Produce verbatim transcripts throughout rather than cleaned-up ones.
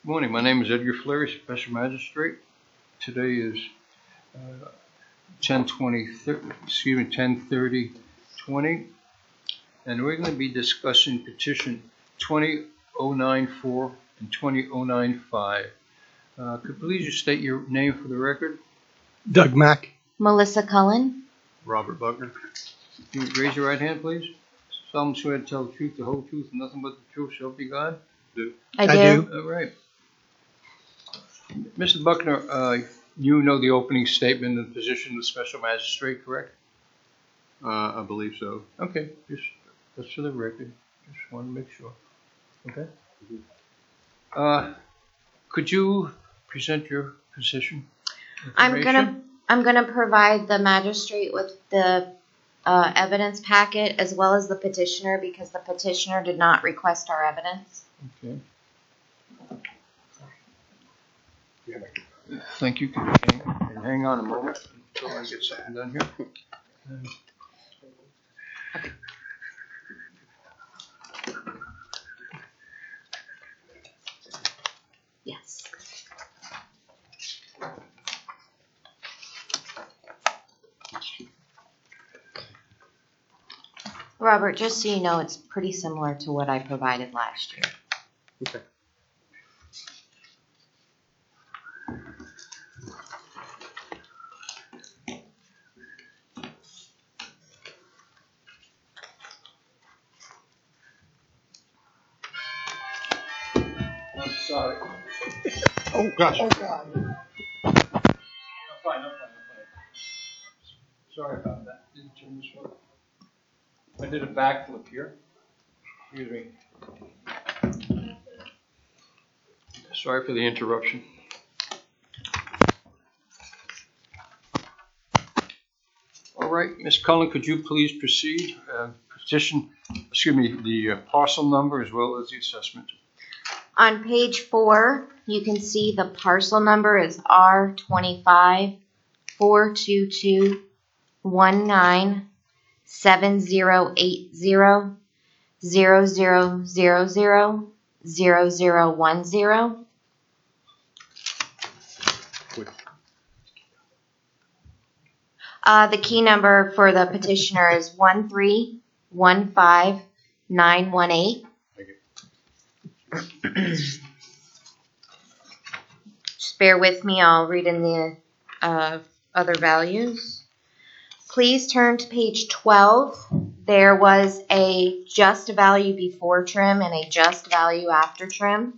Good morning. My name is Edgar Fleury, Special Magistrate. Today is uh, ten twenty, excuse me, ten thirty twenty, and we're going to be discussing petition twenty oh nine four and twenty oh nine five. Uh, could please you state your name for the record? Doug Mack. Melissa Cullen. Robert Buckner. Can you raise your right hand, please? Solemnly swear to tell the truth, the whole truth, and nothing but the truth, so help you God? Do. I do. I do. All right. Mister Buckner, uh, you know the opening statement and position of the Special Magistrate, correct? Uh, I believe so. Okay, just that's for the record. Just want to make sure. Okay. Uh, could you present your position? I'm gonna information? I'm gonna provide the magistrate with the uh, evidence packet as well as the petitioner because the petitioner did not request our evidence. Okay. Thank you. Can you hang, can you hang on a moment until I get something done here? Um, Yes. Robert, just so you know, it's pretty similar to what I provided last year. Okay. I'm sorry. Oh, gosh. Oh, God. I'm fine, I'm fine, I'm fine. Sorry about that. Didn't turn this one. I did a backflip here. Excuse me. Sorry for the interruption. All right, Miz Cullen, could you please proceed? Uh, petition, excuse me, the uh, parcel number as well as the assessment. On page four, you can see the parcel number is R twenty-five four two two one nine seven zero eight zero zero zero zero zero zero zero one zero. Uh, the key number for the petitioner is one three one five nine one eight. Just bear with me, I'll read in the uh, other values. Please turn to page twelve. There was a just value before trim and a just value after trim.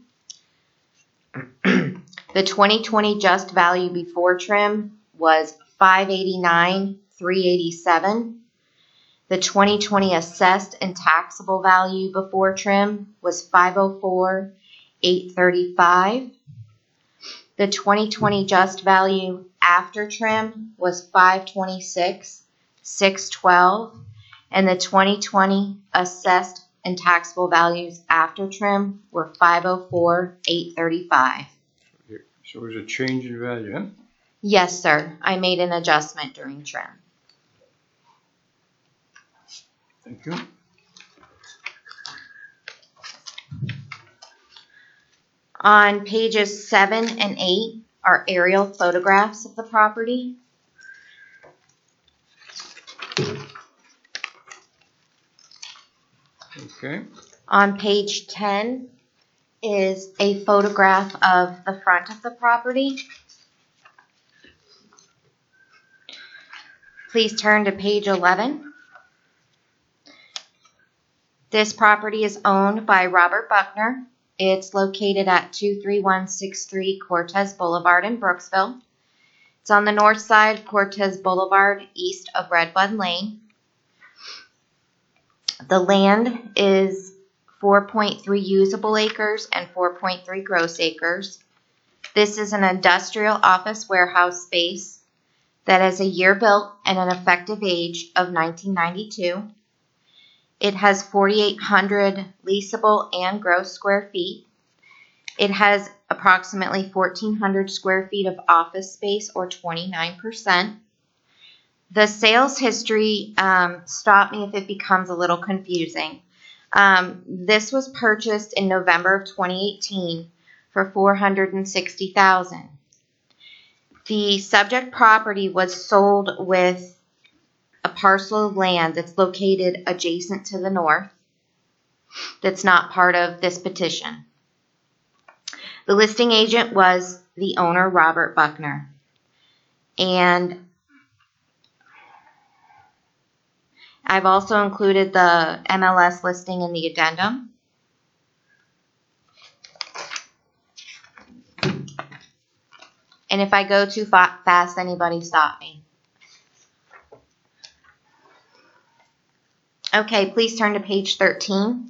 The twenty twenty just value before trim was five eighty-nine three eighty-seven. The twenty twenty assessed and taxable value before trim was five oh four eight thirty-five. The twenty twenty just value after trim was five twenty-six six twelve, and the twenty twenty assessed and taxable values after trim were five oh four eight thirty-five. So there's a change in value, huh? Yes, sir. I made an adjustment during trim. Thank you. On pages seven and eight are aerial photographs of the property. Okay. On page ten is a photograph of the front of the property. Please turn to page eleven. This property is owned by Robert Buckner. It's located at two three one six three Cortez Boulevard in Brooksville. It's on the north side of Cortez Boulevard, east of Redbud Lane. The land is four point three usable acres and four point three gross acres. This is an industrial office warehouse space that has a year built and an effective age of nineteen ninety-two. It has forty-eight hundred leasable and gross square feet. It has approximately fourteen hundred square feet of office space, or twenty-nine percent. The sales history, um, stop me if it becomes a little confusing. Um, this was purchased in November of twenty eighteen for four hundred sixty thousand dollars. The subject property was sold with a parcel of land that's located adjacent to the north that's not part of this petition. The listing agent was the owner, Robert Buckner. And I've also included the M L S listing in the addendum. And if I go too fa- fast, anybody stop me. Okay, please turn to page thirteen.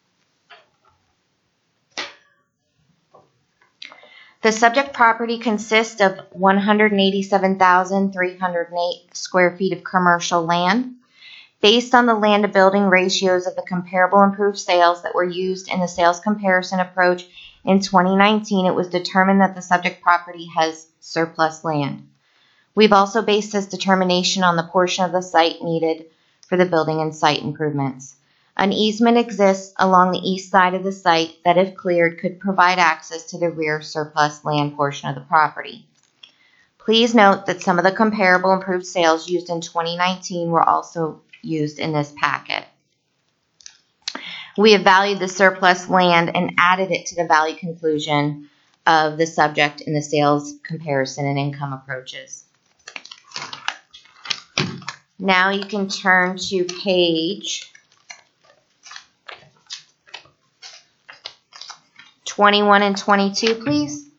The subject property consists of one hundred eighty-seven thousand three hundred eight square feet of commercial land. Based on the land to building ratios of the comparable improved sales that were used in the sales comparison approach in twenty nineteen, it was determined that the subject property has surplus land. We've also based this determination on the portion of the site needed for the building and site improvements. An easement exists along the east side of the site that, if cleared, could provide access to the rear surplus land portion of the property. Please note that some of the comparable improved sales used in twenty nineteen were also used in this packet. We have valued the surplus land and added it to the value conclusion of the subject in the sales comparison and income approaches. Now you can turn to page twenty-one and twenty-two, please.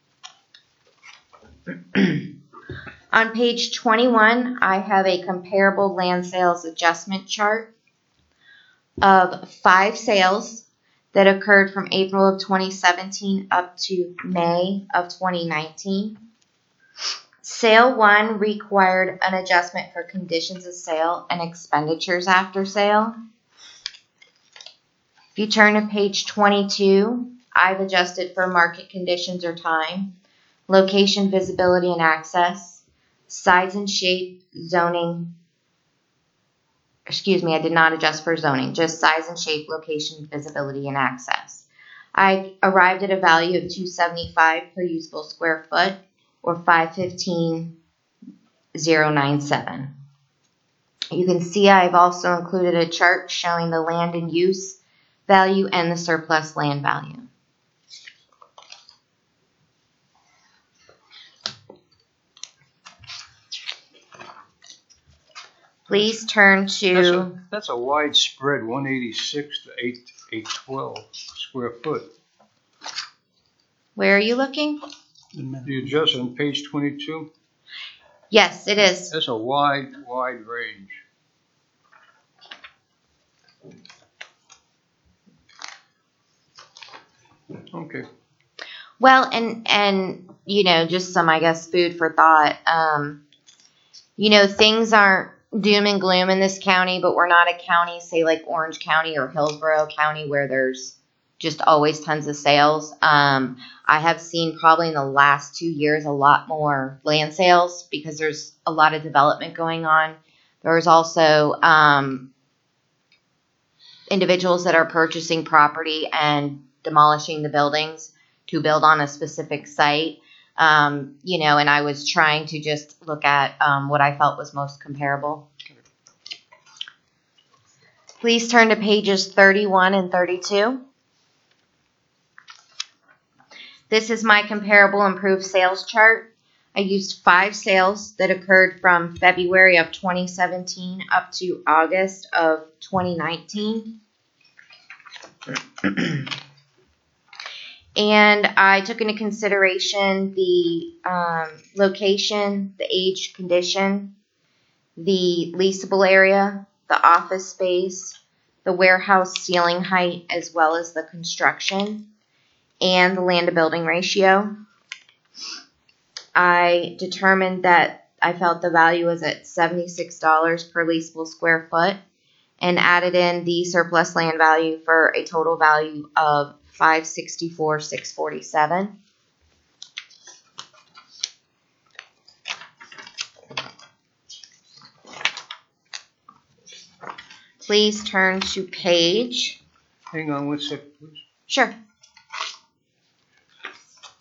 On page twenty-one, I have a comparable land sales adjustment chart of five sales that occurred from April of twenty seventeen up to May of twenty nineteen. Sale one required an adjustment for conditions of sale and expenditures after sale. If you turn to page twenty-two, I've adjusted for market conditions or time, location, visibility, and access, size and shape, zoning. Excuse me, I did not adjust for zoning, just size and shape, location, visibility, and access. I arrived at a value of two hundred seventy-five per usable square foot, or five hundred fifteen thousand ninety-seven. You can see I've also included a chart showing the land in use value and the surplus land value. Please turn to... That's a, that's a wide spread, one eighty-six to eight twelve square foot. Where are you looking? The adjustment on page twenty-two, Yes, it is. that's a wide, wide range. Okay. Well, and, and, you know, just some, I guess, food for thought. Um, you know, things aren't doom and gloom in this county, but we're not a county, say like Orange County or Hillsborough County, where there's just always tons of sales. Um, I have seen probably in the last two years a lot more land sales because there's a lot of development going on. There's also um, individuals that are purchasing property and demolishing the buildings to build on a specific site. Um, you know, and I was trying to just look at um, what I felt was most comparable. Please turn to pages thirty-one and thirty-two. This is my comparable improved sales chart. I used five sales that occurred from February of twenty seventeen up to August of twenty nineteen. And I took into consideration the um, location, the age, condition, the leasable area, the office space, the warehouse ceiling height, as well as the construction, and the land to building ratio. I determined that I felt the value was at seventy-six dollars per leasable square foot and added in the surplus land value for a total value of five hundred sixty-four thousand six hundred forty-seven dollars. Please turn to page. Hang on one sec, please. Sure.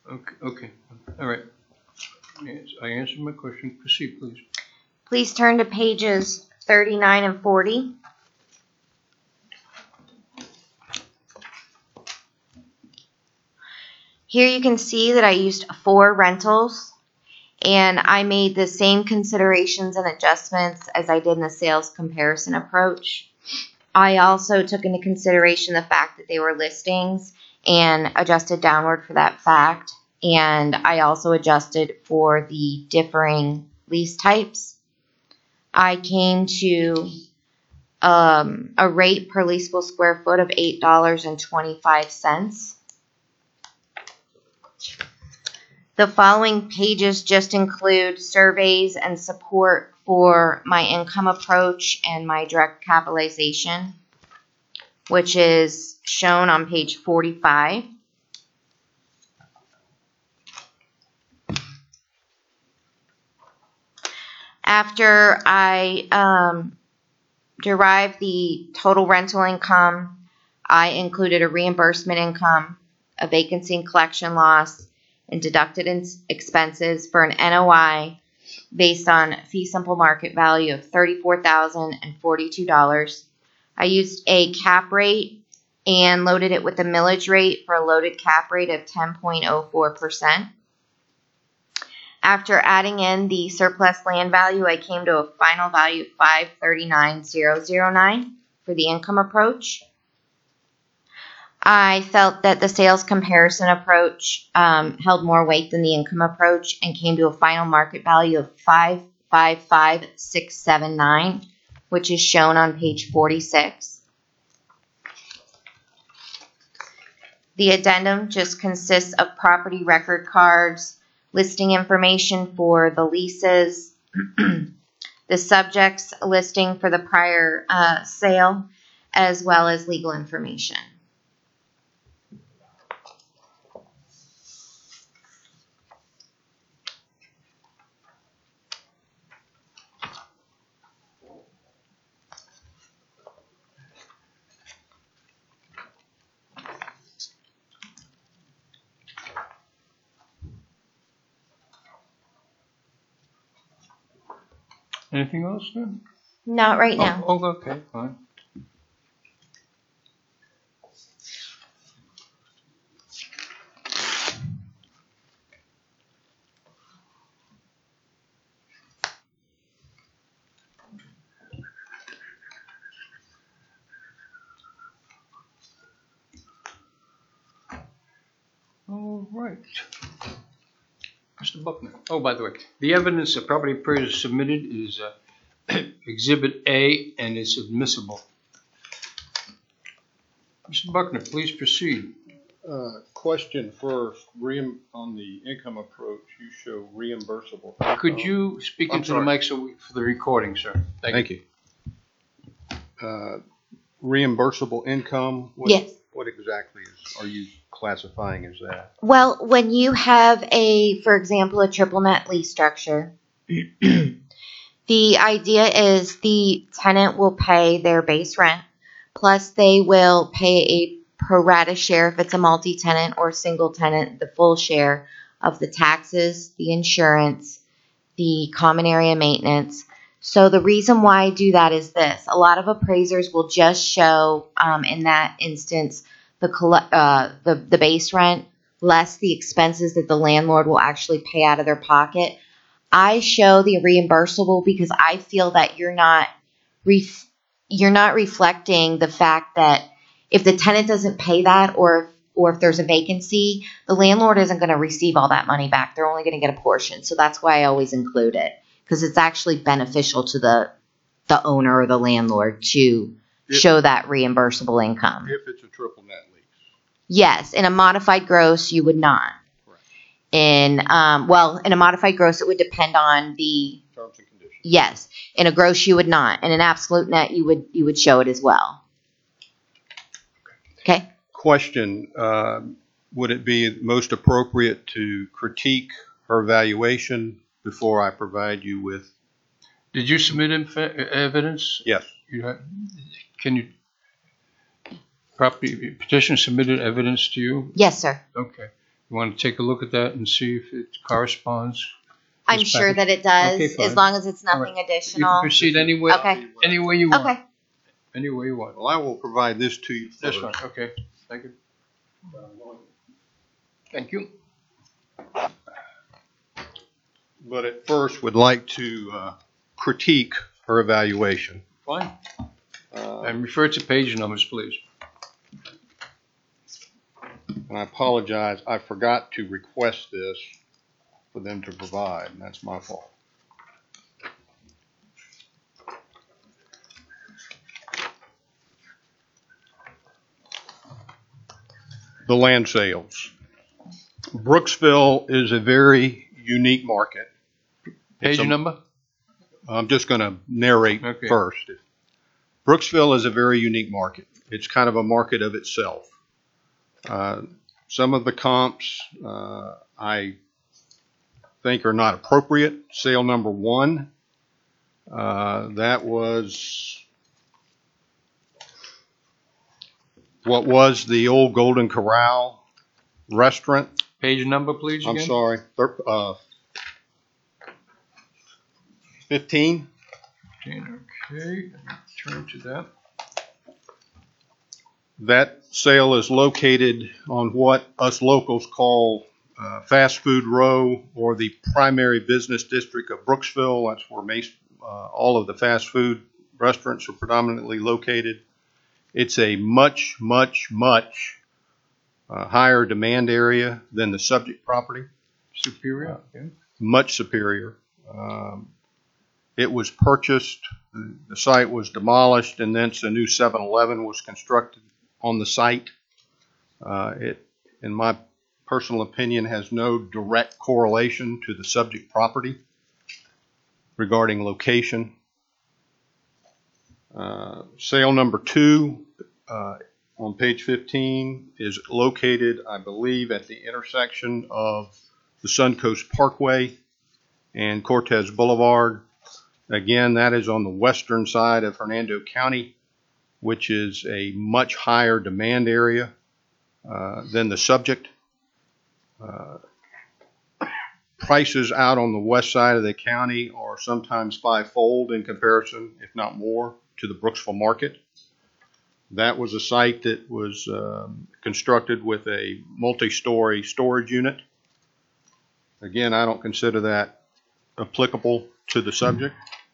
Okay, okay, all right. Yes, I answered my question. Proceed, please. Please turn to pages thirty-nine and forty. Here you can see that I used four rentals, and I made the same considerations and adjustments as I did in the sales comparison approach. I also took into consideration the fact that they were listings and adjusted downward for that fact. And I also adjusted for the differing lease types. I came to um, a rate per leasable square foot of eight dollars and twenty-five cents. The following pages just include surveys and support for my income approach and my direct capitalization, which is shown on page forty-five. After I um, derived the total rental income, I included a reimbursement income, a vacancy and collection loss, and deducted in expenses for an N O I based on fee simple market value of thirty-four thousand forty-two dollars. I used a cap rate and loaded it with a millage rate for a loaded cap rate of ten point zero four percent. After adding in the surplus land value, I came to a final value of five hundred thirty-nine thousand nine for the income approach. I felt that the sales comparison approach um, held more weight than the income approach and came to a final market value of five hundred fifty-five thousand six hundred seventy-nine, which is shown on page forty-six. The addendum just consists of property record cards, listing information for the leases, the subjects listing for the prior uh, sale, as well as legal information. Anything else then? Not right now. Oh, oh, okay, fine. All right. Mister Buckner. Oh, by the way, the evidence the property appraiser submitted is uh, Exhibit A and is admissible. Mister Buckner, please proceed. Uh, question first, reim, on the income approach, you show reimbursable. Could income. you speak I'm into the sorry. mic so we, for the recording, sir? Thank you. Uh, reimbursable income? What, Yes. What exactly is, are you classifying as that? Well, when you have a, for example, a triple net lease structure, the idea is the tenant will pay their base rent, plus they will pay a pro rata share if it's a multi-tenant or single tenant, the full share of the taxes, the insurance, the common area maintenance. So the reason why I do that is this. A lot of appraisers will just show, um, in that instance, the, uh, the the base rent less the expenses that the landlord will actually pay out of their pocket. I show the reimbursable because I feel that you're not ref- you're not reflecting the fact that if the tenant doesn't pay that, or or if there's a vacancy, the landlord isn't going to receive all that money back. They're only going to get a portion. So that's why I always include it, because it's actually beneficial to the the owner or the landlord to If- show that reimbursable income. If it's a triple net lease. Yes, in a modified gross, you would not. Correct. In um, well, in a modified gross, it would depend on the Terms and conditions. yes. In a gross, you would not. In an absolute net, you would you would show it as well. Okay. Question, uh, would it be most appropriate to critique her valuation before I provide you with? Did you submit inf- evidence? Yes. You have, can you, property petition submitted evidence to you? Yes, sir. Okay. You want to take a look at that and see if it corresponds? I'm This sure package? that it does, Okay, as fine. long as it's All nothing You can additional. proceed any way, Okay. any way you want. Okay, Any way you want. Well, I will provide this to you That's first. fine, okay, thank you. Thank you. But at first, would like to uh, critique her evaluation. Fine. Uh, And refer to page numbers, please. And I apologize, I forgot to request this for them to provide, and that's my fault. The land sales. Brooksville is a very unique market. It's Page a- number? I'm just going to narrate Okay. first. Brooksville is a very unique market. It's kind of a market of itself. Uh, some of the comps uh, I think are not appropriate. Sale number one, uh, that was what was the old Golden Corral restaurant. Page number, please, I'm again? sorry, thir- uh, fifteen. Okay, turn to that. That sale is located on what us locals call uh, Fast Food Row, or the primary business district of Brooksville. That's where Mace, uh, all of the fast food restaurants are predominantly located. It's a much, much, much uh, higher demand area than the subject property. Superior, okay. Much superior. Um, it was purchased, the, the site was demolished, and then a new seven eleven was constructed on the site. Uh, it, in my personal opinion, has no direct correlation to the subject property regarding location. Uh, sale number two uh, on page fifteen is located, I believe, at the intersection of the Suncoast Parkway and Cortez Boulevard. Again, that is on the western side of Hernando County, which is a much higher demand area uh, than the subject. Uh, prices out on the west side of the county are sometimes fivefold in comparison, if not more, to the Brooksville market. That was a site that was um, constructed with a multi-story storage unit. Again, I don't consider that applicable to the subject.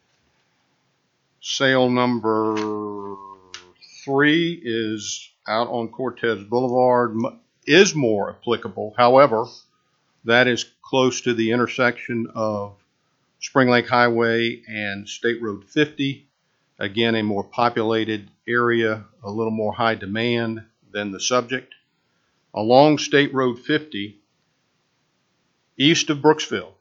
Sale number three is out on Cortez Boulevard, is more applicable. However, that is close to the intersection of Spring Lake Highway and State Road fifty. Again, a more populated area, a little more high demand than the subject. Along State Road fifty, east of Brooksville,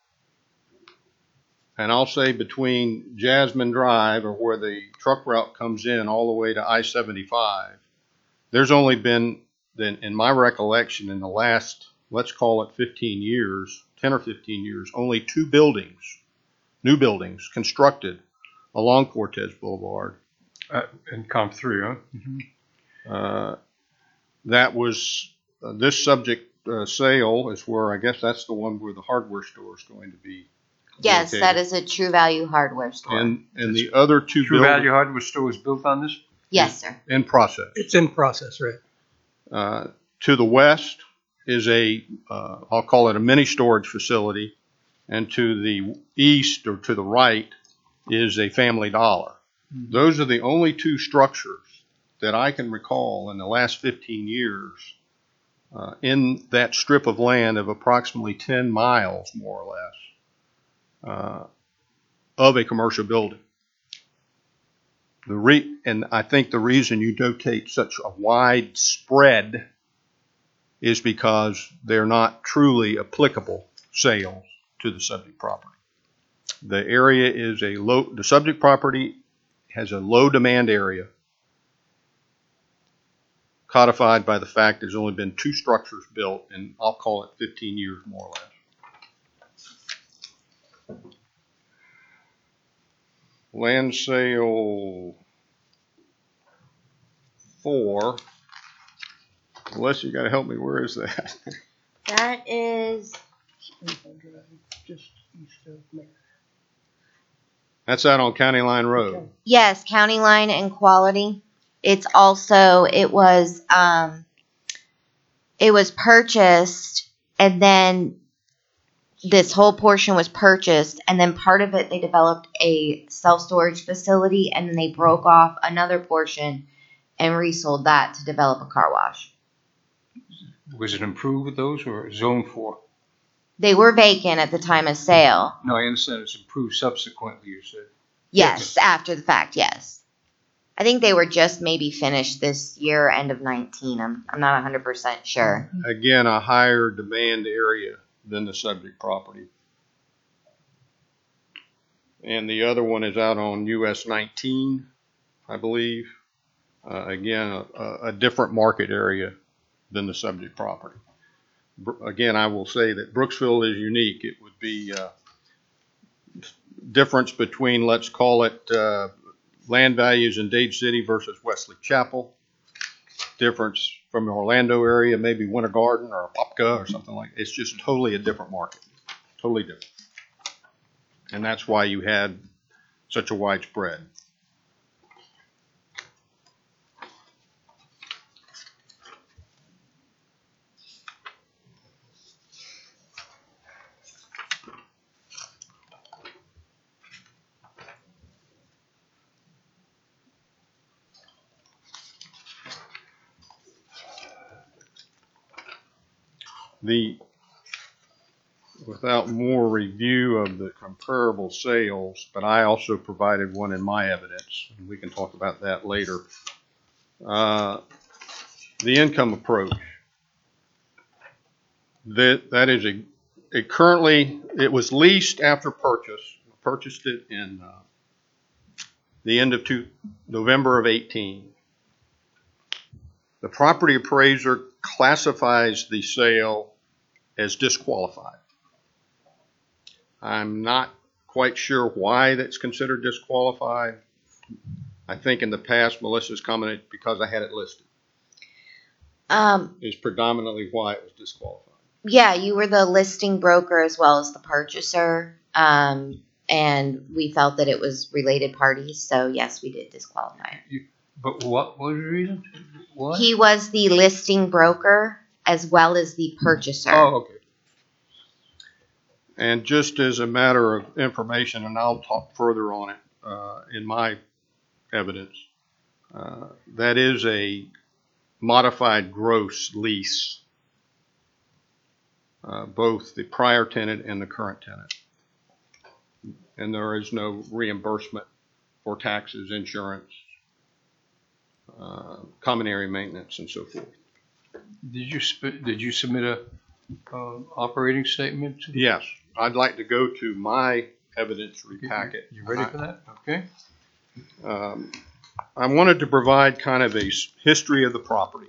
and I'll say between Jasmine Drive, or where the truck route comes in, all the way to I seventy-five, there's only been, in my recollection, in the last, let's call it fifteen years, ten or fifteen years, only two buildings, new buildings constructed along Cortez Boulevard. Uh, and comp three, huh? Mhm. Uh, that was, uh, this subject uh, sale is where, I guess that's the one where the hardware store is going to be. yes, located. that is a True Value hardware store. And, and the other two True buildings Value Hardware Store was built on this? Yes, sir. in process. It's in process, right? Uh, to the west is a, uh, I'll call it a mini storage facility, and to the east or to the right is a Family Dollar. Mhm. Those are the only two structures that I can recall in the last fifteen years uh, in that strip of land of approximately ten miles, more or less, uh, of a commercial building. The re- and I think the reason you notate such a wide spread is because they're not truly applicable sales to the subject property. The area is a low, the subject property has a low demand area, codified by the fact there's only been two structures built in, I'll call it fifteen years, more or less. Land sale four, unless you got to help me, where is that? That is, Just east of Mary. That's out on County Line Road. yes, County Line and Quality. It's also, it was, um, it was purchased and then this whole portion was purchased and then part of it they developed a self-storage facility and then they broke off another portion and resold that to develop a car wash. Was it improved with those or zone four? They were vacant at the time of sale. No, I understand it's improved subsequently, you said. Yes, after the fact, yes. I think they were just maybe finished this year, end of nineteen. I'm, I'm not one hundred percent sure. Again, a higher demand area than the subject property. And the other one is out on U S nineteen, I believe. Uh, again, a, a different market area than the subject property. Br- Again, I will say that Brooksville is unique. It would be uh, difference between, let's call it, uh, land values in Dade City versus Wesley Chapel. Difference from the Orlando area, maybe Winter Garden or Apopka or something like that. It's just totally a different market. Totally different. And that's why you had such a wide spread. The, without more review of the comparable sales, but I also provided one in my evidence, and we can talk about that later. Uh, the income approach. That, that is a, it currently, it was leased after purchase. Purchased it in uh, the end of two, November of eighteen. The property appraiser classifies the sale as disqualified. I'm not quite sure why that's considered disqualified. I think in the past, Melissa's commented because I had it listed Um, is predominantly why it was disqualified. yeah, you were the listing broker as well as the purchaser. Um, and we felt that it was related parties. So yes, we did disqualify it. But what was the reason? What? He was the listing broker as well as the purchaser. Oh, okay. And just as a matter of information, and I'll talk further on it uh, in my evidence, uh, that is a modified gross lease, uh, both the prior tenant and the current tenant. And there is no reimbursement for taxes, insurance, uh, common area maintenance, and so forth. Did you sp- did you submit a uh, operating statement? To Yes, I'd like to go to my evidence repacket. You ready for that? Okay. Um, I wanted to provide kind of a s- history of the property.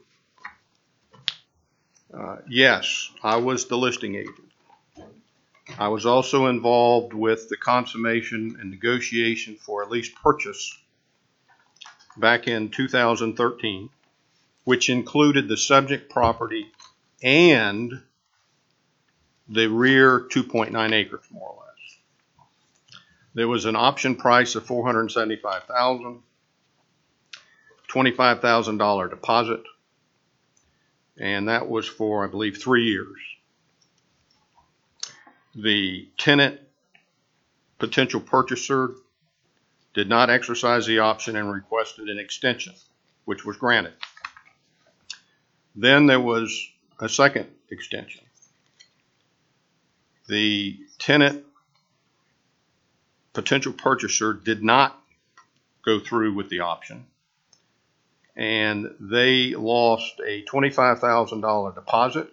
Uh, yes, I was the listing agent. I was also involved with the consummation and negotiation for a lease purchase back in two thousand thirteen, which included the subject property and the rear two point nine acres, more or less. There was an option price of four hundred seventy-five thousand dollars, twenty-five thousand dollars deposit, and that was for, I believe, three years. The tenant potential purchaser did not exercise the option and requested an extension, which was granted. Then there was a second extension. The tenant potential purchaser did not go through with the option, and they lost a twenty-five thousand dollars deposit,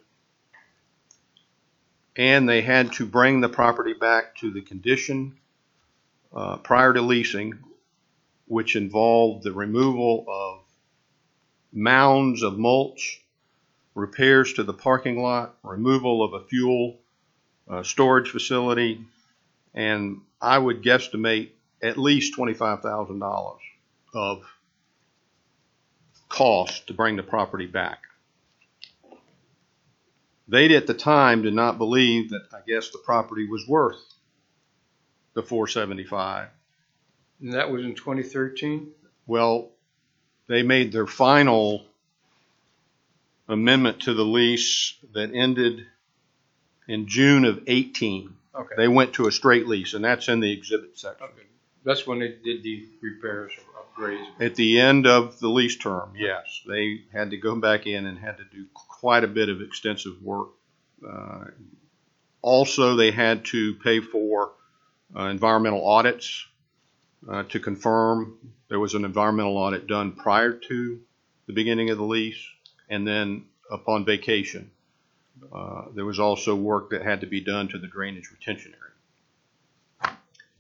and they had to bring the property back to the condition uh, prior to leasing, which involved the removal of mounds of mulch, repairs to the parking lot, removal of a fuel uh, storage facility, and I would guesstimate at least twenty-five thousand dollars of cost to bring the property back. They at the time did not believe that, I guess, the property was worth the four seventy-five. And that was in twenty thirteen? Well, they made their final amendment to the lease that ended in June of eighteen. Okay. They went to a straight lease, and that's in the exhibit section. Okay. That's when they did the repairs or upgrades. At the end of the lease term, yes, they had to go back in and had to do quite a bit of extensive work. Uh, also, they had to pay for uh, environmental audits uh, to confirm there was an environmental audit done prior to the beginning of the lease, and then upon vacation. Uh, there was also work that had to be done to the drainage retention area.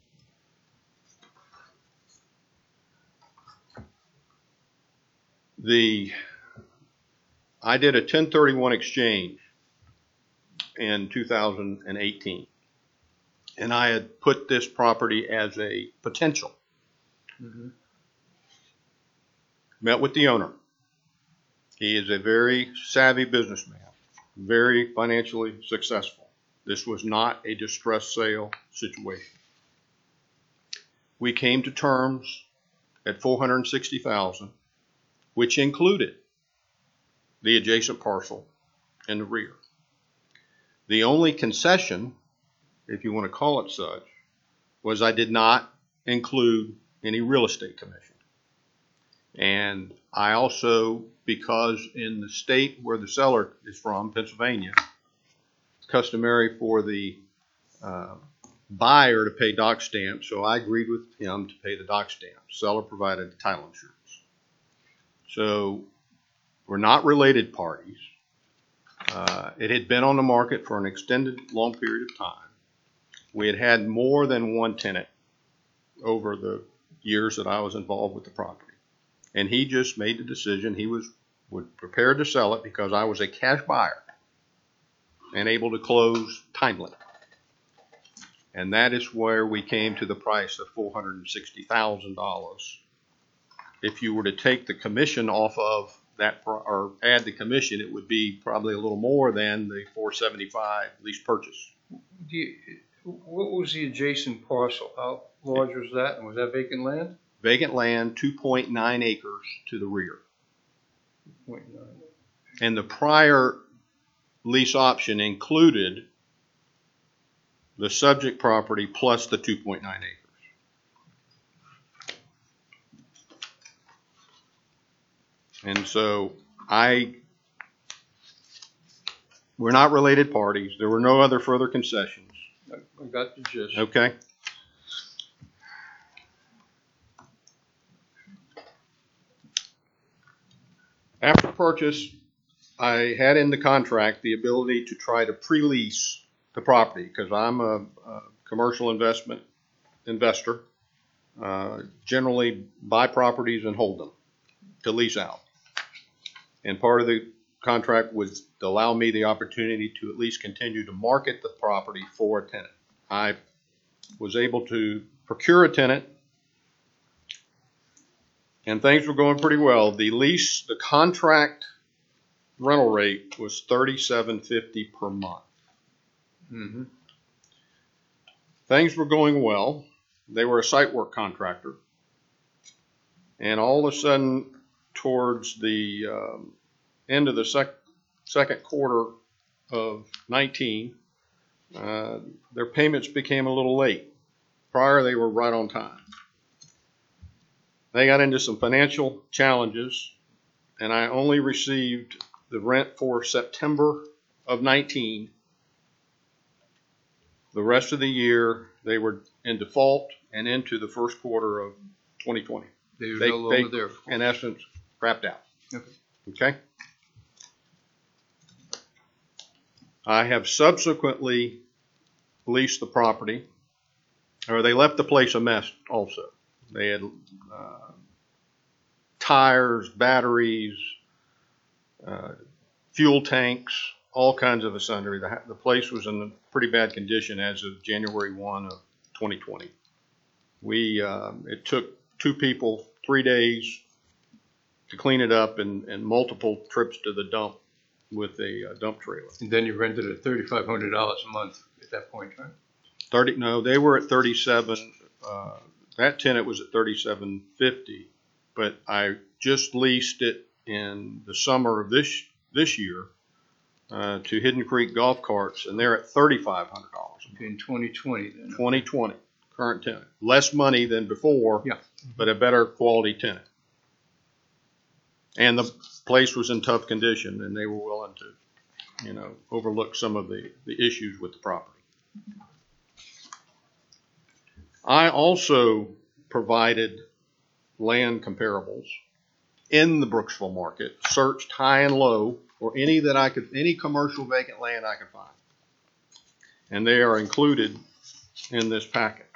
The, I did a ten thirty-one exchange in two thousand eighteen, and I had put this property as a potential. Mm-hmm. Met with the owner. He is a very savvy businessman, very financially successful. This was not a distressed sale situation. We came to terms at four hundred sixty thousand dollars, which included the adjacent parcel in the rear. The only concession, if you want to call it such, was I did not include any real estate commission. And I also, because in the state where the seller is from, Pennsylvania, it's customary for the uh, buyer to pay dock stamp, so I agreed with him to pay the dock stamp. Seller provided the title insurance. So we're not related parties. Uh, it had been on the market for an extended long period of time. We had had more than one tenant over the years that I was involved with the property. And he just made the decision he was would prepared to sell it because I was a cash buyer and able to close timely. And that is where we came to the price of four hundred sixty thousand dollars. If you were to take the commission off of that or add the commission, it would be probably a little more than the four seventy-five lease purchase. Do you, what was the adjacent parcel? How large was that? And was that vacant land? Vacant land, two point nine acres to the rear. two point nine. And the prior lease option included the subject property plus the two point nine acres. And so I, we're not related parties. There were no other further concessions. I I got the gist. Okay. After purchase, I had in the contract the ability to try to pre-lease the property because I'm a, a commercial investment investor. Uh, generally buy properties and hold them to lease out. And part of the contract was to allow me the opportunity to at least continue to market the property for a tenant. I was able to procure a tenant, and things were going pretty well. The lease, the contract rental rate was thirty-seven fifty per month. Mm-hmm. Things were going well. They were a site work contractor, and all of a sudden, towards the um, end of the sec- second quarter of nineteen, uh, their payments became a little late. Prior, they were right on time. They got into some financial challenges, and I only received the rent for September of nineteen. The rest of the year, they were in default and into the first quarter of twenty twenty. They were They, no longer they there. in essence, crapped out. Okay. Okay? I have subsequently leased the property, or they left the place a mess also. They had uh, tires, batteries, uh, fuel tanks, all kinds of sundry. The, the place was in pretty bad condition as of January first of twenty twenty. We, uh, it took two people three days to clean it up and, and multiple trips to the dump with a uh, dump trailer. And then you rented at thirty-five hundred dollars a month at that point, right? thirty, no, they were at thirty-seven, uh, that tenant was at thirty-seven fifty, but I just leased it in the summer of this, this year, uh, to Hidden Creek Golf Carts, and they're at thirty-five hundred dollars. Okay, in twenty twenty then. twenty twenty, current tenant. Less money than before, Yeah. but a better quality tenant. And the place was in tough condition, and they were willing to, you know, overlook some of the, the issues with the property. I also provided land comparables in the Brooksville market, searched high and low for any that I could, any commercial vacant land I could find. And they are included in this packet.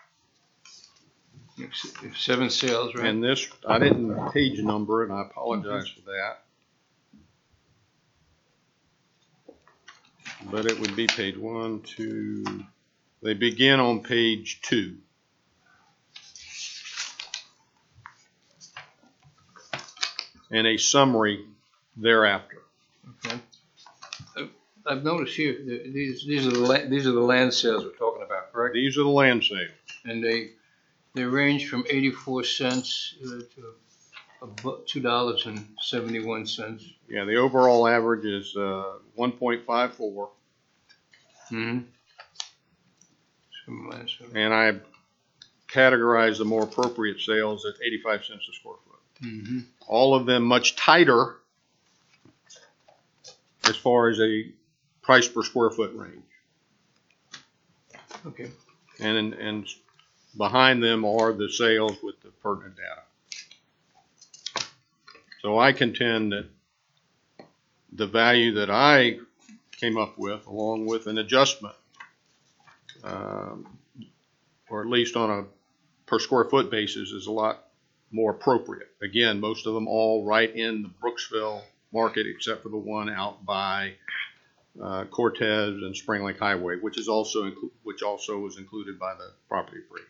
Seven sales, right? And this, I didn't page number it, and I apologize for that. But it would be page one, two, they begin on page two. And a summary thereafter. Okay. Uh, I've noticed here, that these, these are the, la- these are the land sales we're talking about, correct? These are the land sales. And they, they range from eighty-four cents uh, to about two dollars and seventy-one cents. Yeah, the overall average is uh, one point five four, Mm-hmm. Some land sales. and I categorized the more appropriate sales at eighty-five cents a square foot. Mm-hmm. All of them much tighter as far as a price per square foot range. Okay. And, and behind them are the sales with the pertinent data. So I contend that the value that I came up with, along with an adjustment, um, or at least on a per square foot basis, is a lot more appropriate. Again, most of them all right in the Brooksville market, except for the one out by uh, Cortez and Spring Lake Highway, which is also inclu- which also was included by the property appraiser.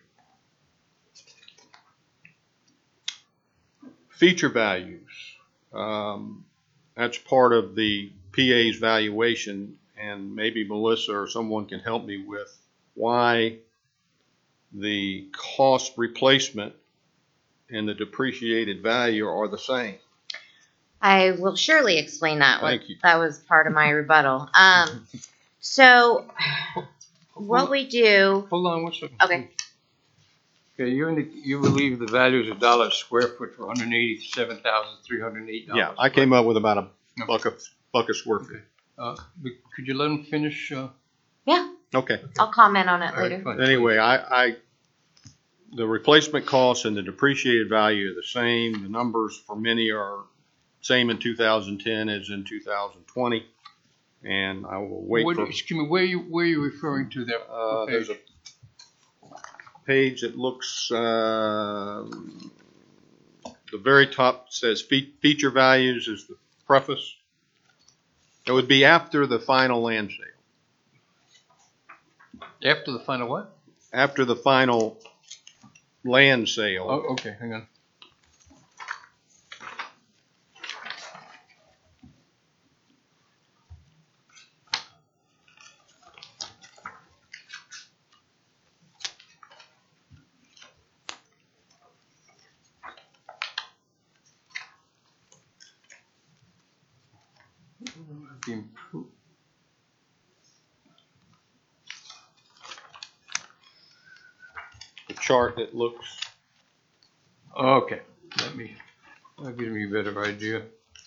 Feature values. Um, that's part of the P A's valuation, and maybe Melissa or someone can help me with why the cost replacement and the depreciated value are the same. I will surely explain that. What, Thank you. That was part of my rebuttal. Um, so what we do, Hold on one second. okay, Okay, you indi- you believe the value is a dollar a square foot for one hundred eighty-seven thousand three hundred eight dollars. Yeah, I came up with about a No. buck a buck a square feet. Uh, but could you let him finish? Uh, yeah, Okay. I'll comment on it all right, later. fine. Anyway, I, I the replacement costs and the depreciated value are the same. The numbers for many are same in two thousand ten as in two thousand twenty, and I will wait What- for. Excuse me, where you where are you referring to there? Uh, Okay. there's a page that looks, uh, the very top says fe- feature values is the preface. It would be after the final land sale. After the final what? After the final land sale. Oh, okay, hang on. The impro- The chart that looks, Okay, let me, that'll give me a better idea.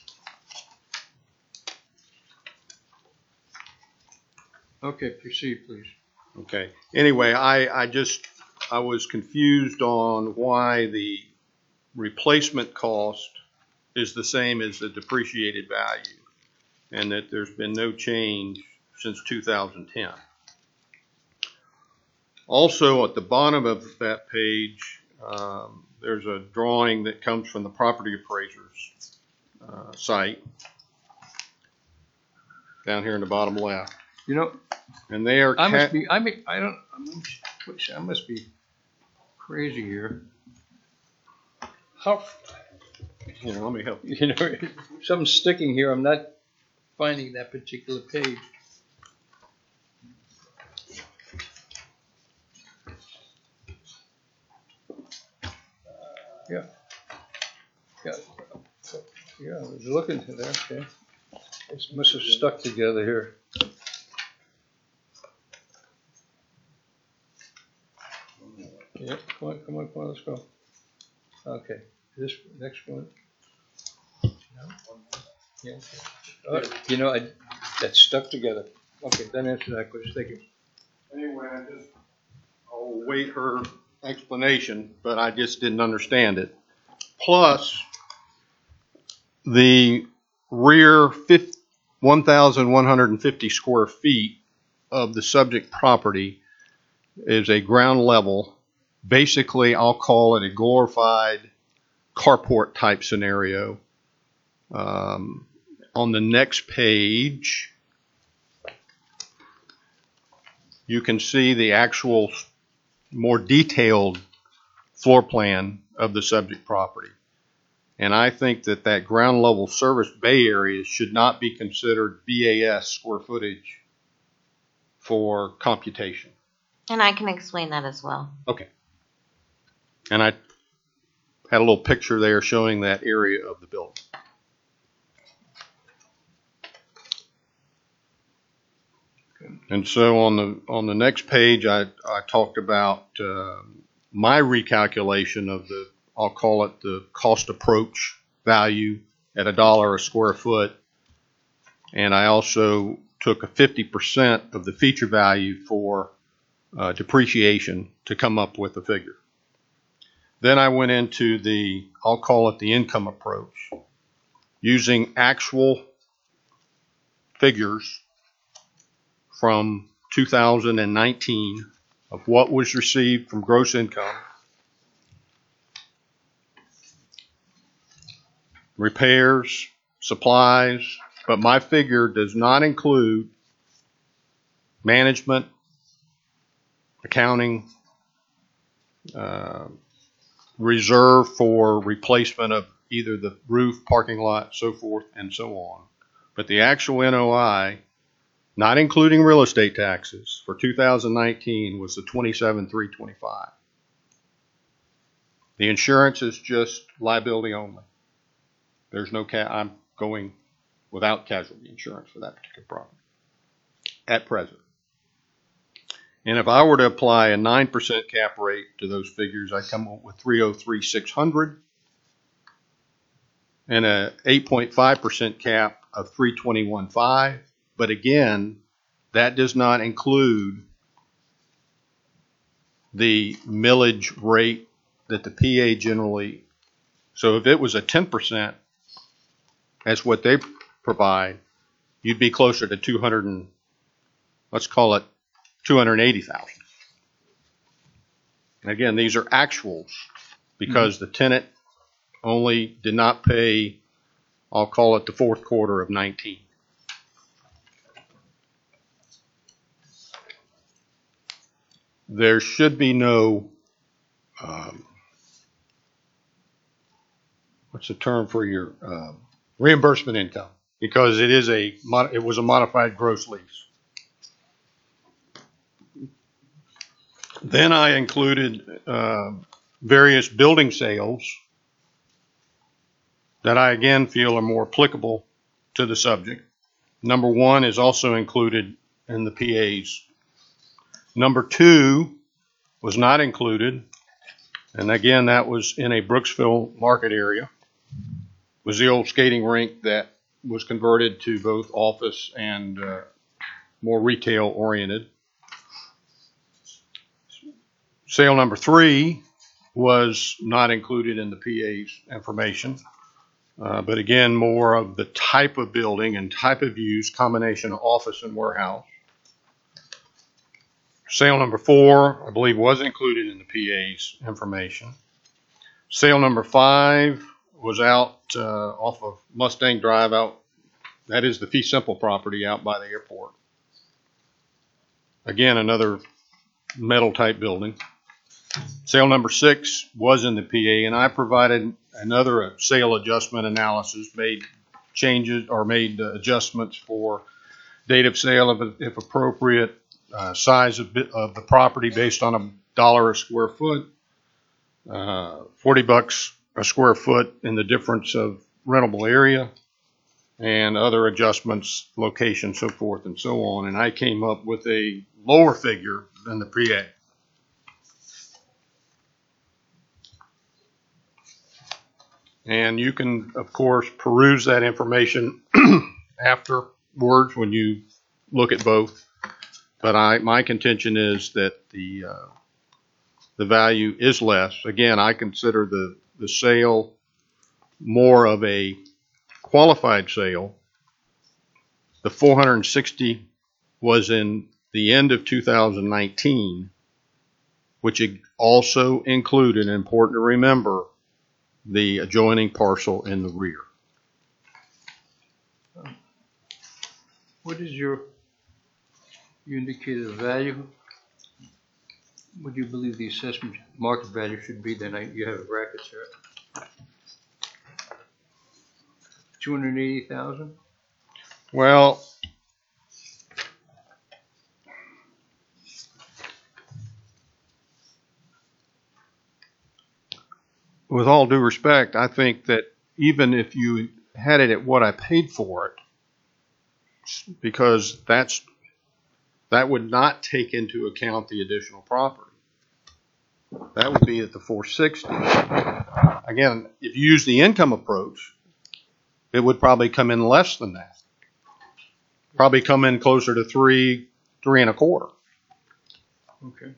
Okay, proceed, please. okay. Anyway, I, I just, I was confused on why the replacement cost is the same as the depreciated value, and that there's been no change since two thousand ten. Also, at the bottom of that page, um, there's a drawing that comes from the property appraiser's uh, site down here in the bottom left, You know, and they are I ca- must be, I mean, I don't, I'm, I must be crazy here. How, you know, let me help you. you know, something's sticking here, I'm not finding that particular page. Yeah. Yeah. Yeah, I was looking for that, okay. It must have stuck together here. Yeah, come on, come on, come on, let's go. Okay, this next one. Yeah. Oh, you know, I, that stuck together. Okay, that answers that question. Thank you. Anyway, I just, I'll await her explanation, but I just didn't understand it. Plus, the rear one thousand one hundred fifty square feet of the subject property is a ground level. Basically, I'll call it a glorified carport type scenario. Um, on the next page, you can see the actual more detailed floor plan of the subject property. And I think that that ground level service bay area should not be considered B A S square footage for computation. And I can explain that as well. Okay. And I had a little picture there showing that area of the building. And so on the on the next page, I, I talked about uh, my recalculation of the, I'll call it the cost approach value at a dollar a square foot. And I also took a fifty percent of the feature value for uh, depreciation to come up with a figure. Then I went into the, I'll call it the income approach, using actual figures from two thousand nineteen of what was received from gross income, repairs, supplies, but my figure does not include management, accounting, uh, reserve for replacement of either the roof, parking lot, so forth and so on. But the actual N O I, not including real estate taxes, for two thousand nineteen was the twenty-seven thousand three hundred twenty-five dollars. The insurance is just liability only. There's no ca- I'm going without casualty insurance for that particular property at present. And if I were to apply a nine percent cap rate to those figures, I come up with three hundred three thousand six hundred dollars and a eight point five percent cap of three hundred twenty-one thousand five hundred dollars. But again, that does not include the millage rate that the P A generally, so if it was a ten percent, that's what they provide, you'd be closer to two hundred and, let's call it two hundred eighty thousand. And again, these are actuals because mm-hmm. the tenant only did not pay, I'll call it the fourth quarter of nineteen. There should be no, um, what's the term for your uh, reimbursement income, because it is a it was a modified gross lease. Then I included uh, various building sales that I again feel are more applicable to the subject. Number one is also included in the P As. Number two was not included, and again, that was in a Brooksville market area. It was the old skating rink that was converted to both office and uh, more retail oriented. Sale number three was not included in the P A's information, uh, but again, more of the type of building and type of use, combination of office and warehouse. Sale number four, I believe, was included in the P A's information. Sale number five was out uh, off of Mustang Drive out. That is the Fee Simple property out by the airport. Again, another metal type building. Sale number six was in the P A, and I provided another sale adjustment analysis made changes or made uh, adjustments for date of sale if, if appropriate, uh, size of, bit of the property based on a dollar a square foot, uh, forty bucks a square foot in the difference of rentable area, and other adjustments, location, so forth and so on. And I came up with a lower figure than the P A. And you can, of course, peruse that information afterwards when you look at both. But I, my contention is that the uh, the value is less. Again, I consider the, the sale more of a qualified sale. The four hundred sixty was in the end of two thousand nineteen, which also included, important to remember, the adjoining parcel in the rear. What is your, you indicated a value? What do you believe the assessment market value should be? Then I, you have brackets here. two hundred eighty thousand? Well, with all due respect, I think that even if you had it at what I paid for it, because that's that would not take into account the additional property. That would be at the four sixty. Again, if you use the income approach, it would probably come in less than that. Probably come in closer to three, three and a quarter. Okay.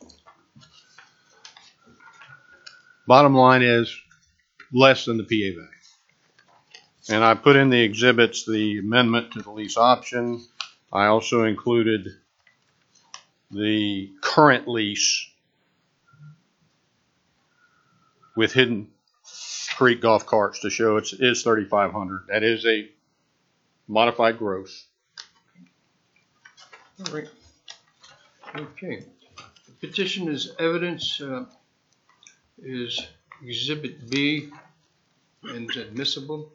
Bottom line is less than the P A value. And I put in the exhibits the amendment to the lease option. I also included the current lease with Hidden Creek golf carts to show it is thirty-five hundred. That is a modified gross. All right. Okay. The petition is evidence, uh, is Exhibit B and is admissible.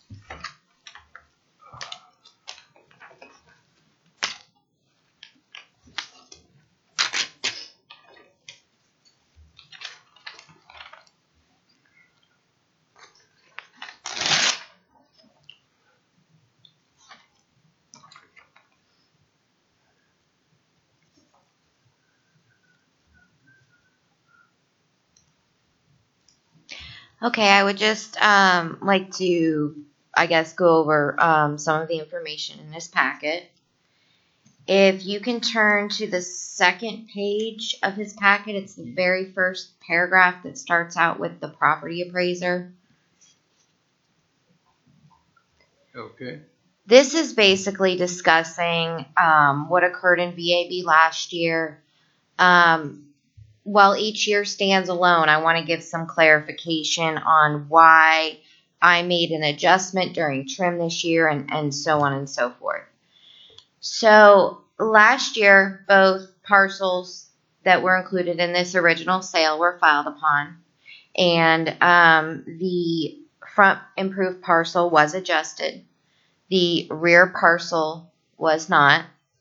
Okay, I would just um, like to, I guess, go over um, some of the information in this packet. If you can turn to the second page of his packet, it's the very first paragraph that starts out with the property appraiser. Okay. This is basically discussing um, what occurred in V A B last year. Um, while each year stands alone, I want to give some clarification on why I made an adjustment during trim this year and, and so on and so forth. So last year, both parcels that were included in this original sale were filed upon, and um, the front improved parcel was adjusted. The rear parcel was not.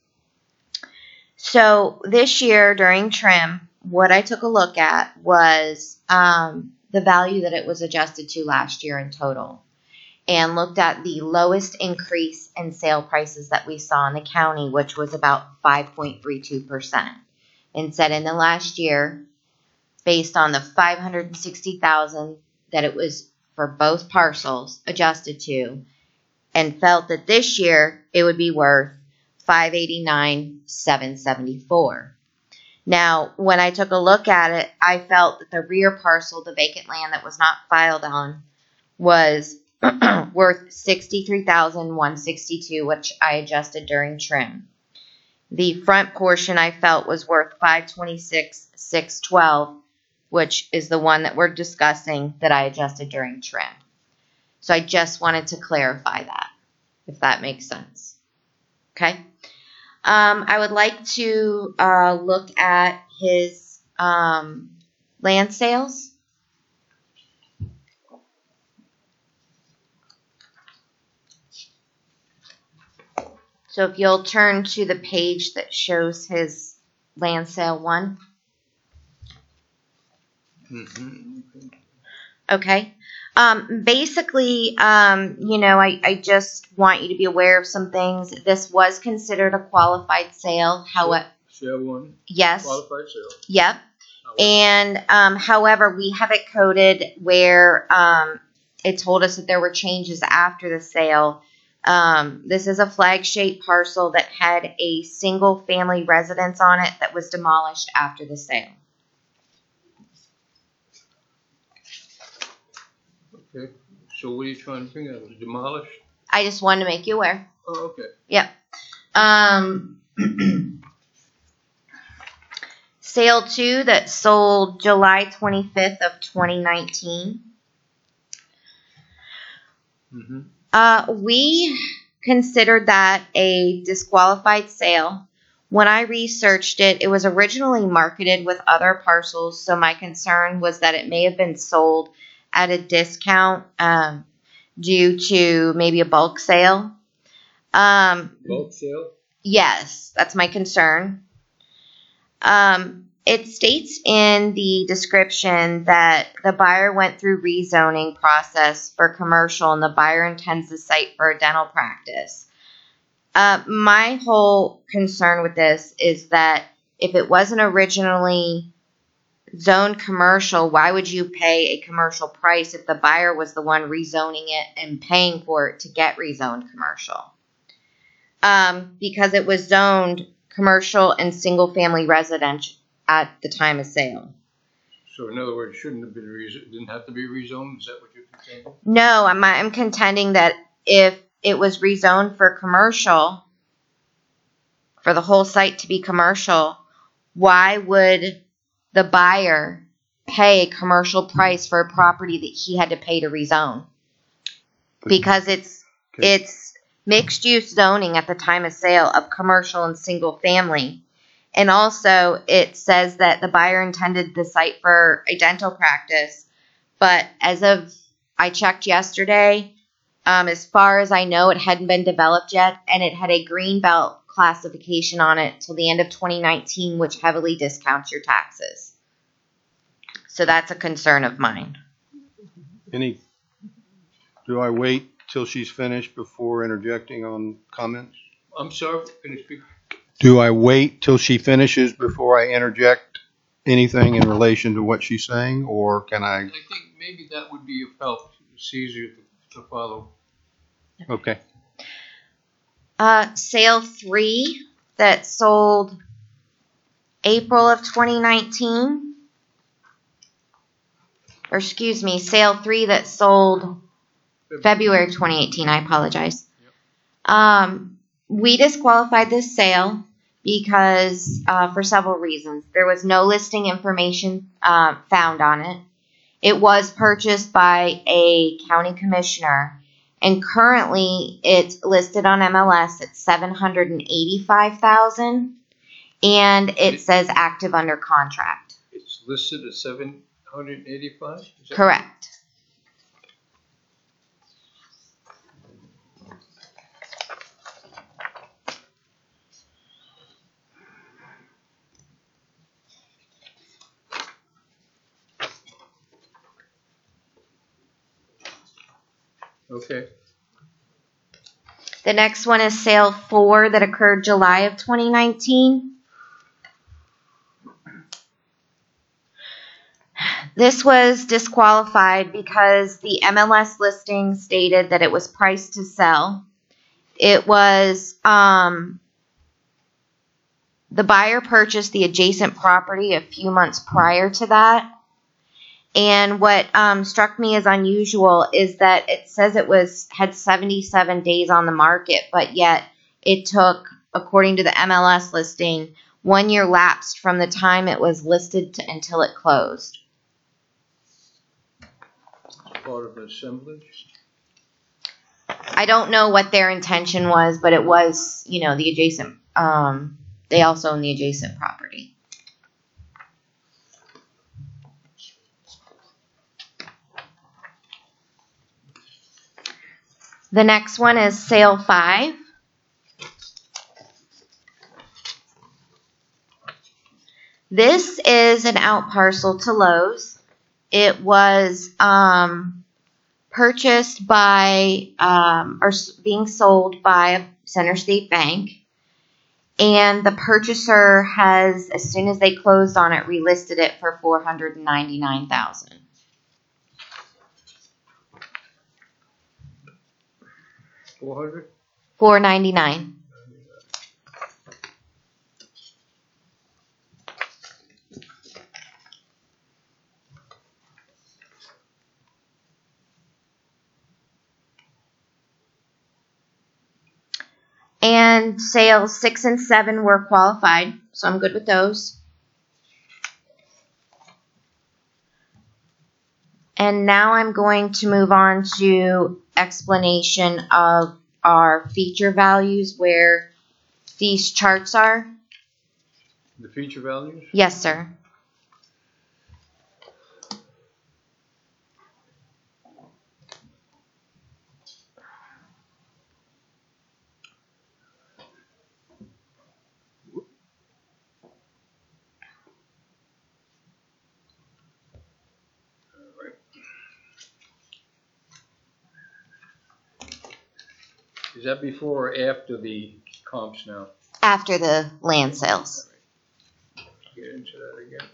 So this year during trim, what I took a look at was um, the value that it was adjusted to last year in total, and looked at the lowest increase in sale prices that we saw in the county, which was about five point three two percent. And said in the last year, based on the five hundred sixty thousand dollars that it was for both parcels adjusted to, and felt that this year it would be worth five hundred eighty-nine thousand seven hundred seventy-four dollars. Now, when I took a look at it, I felt that the rear parcel, the vacant land that was not filed on, was worth sixty-three thousand one hundred sixty-two dollars, which I adjusted during trim. The front portion I felt was worth five hundred twenty-six thousand six hundred twelve dollars, which is the one that we're discussing that I adjusted during trim. So I just wanted to clarify that, if that makes sense. Okay. Um, I would like to uh, look at his um, land sales. So if you'll turn to the page that shows his land sale one. Mhm. Okay. Um, basically, um, you know, I, I just want you to be aware of some things. This was considered a qualified sale. However, Sale one, yes. qualified sale. Yep. However, And um, however, we have it coded where um, it told us that there were changes after the sale. Um, this is a flag-shaped parcel that had a single-family residence on it that was demolished after the sale. Okay, so what are you trying to bring out? It was demolished? I just wanted to make you aware. Oh, okay. Yep. Um, sale two that sold July twenty-fifth of twenty nineteen. Mm-hmm. Uh, we considered that a disqualified sale. When I researched it, it was originally marketed with other parcels, so my concern was that it may have been sold at a discount um, due to maybe a bulk sale. Um, Bulk sale? yes, that's my concern. Um, it states in the description that the buyer went through rezoning process for commercial and the buyer intends the site for a dental practice. Uh, my whole concern with this is that if it wasn't originally zoned commercial, why would you pay a commercial price if the buyer was the one rezoning it and paying for it to get rezoned commercial? Um, because it was zoned commercial and single family residential at the time of sale. So in other words, shouldn't have been rezoned, didn't have to be rezoned? Is that what you're contending? No, I'm, I'm contending that if it was rezoned for commercial, for the whole site to be commercial, why would the buyer pay a commercial price for a property that he had to pay to rezone? Because it's Okay. it's mixed use zoning at the time of sale of commercial and single family. And also it says that the buyer intended the site for a dental practice. But as of, I checked yesterday, um, as far as I know, it hadn't been developed yet, and it had a green belt classification on it till the end of twenty nineteen, which heavily discounts your taxes. So that's a concern of mine. Any, do I wait till she's finished before interjecting on comments? I'm sorry, can you speak? Do I wait till she finishes before I interject anything in relation to what she's saying, or can I? I think maybe that would be of help. It's easier to, to follow. Okay. Uh, sale three that sold April of twenty nineteen. Or excuse me, sale three that sold February twenty eighteen. I apologize. Yep. Um, we disqualified this sale because uh, for several reasons. There was no listing information uh, found on it. It was purchased by a county commissioner, and currently it's listed on M L S at seven hundred eighty-five thousand dollars, and it says active under contract. It's listed at seven hundred eighty-five? Correct. Okay. The next one is sale four that occurred July of twenty nineteen. This was disqualified because the M L S listing stated that it was priced to sell. It was, um, the buyer purchased the adjacent property a few months prior to that. And what um, struck me as unusual is that it says it was had seventy-seven days on the market, but yet it took, according to the M L S listing, one year lapsed from the time it was listed to, until it closed. Part of an assemblage? I don't know what their intention was, but it was, you know, the adjacent, um, they also own the adjacent property. The next one is sale five. This is an out parcel to Lowe's. It was um, purchased by, um, or s- being sold by Center State Bank. And the purchaser has, as soon as they closed on it, relisted it for four hundred ninety-nine thousand dollars. Four hundred? four hundred ninety-nine thousand dollars. And sales six and seven were qualified, so I'm good with those. And now I'm going to move on to explanation of our feature values where these charts are. The feature values? Yes, sir. Is that before or after the comps now? After the land sales. Get into that again.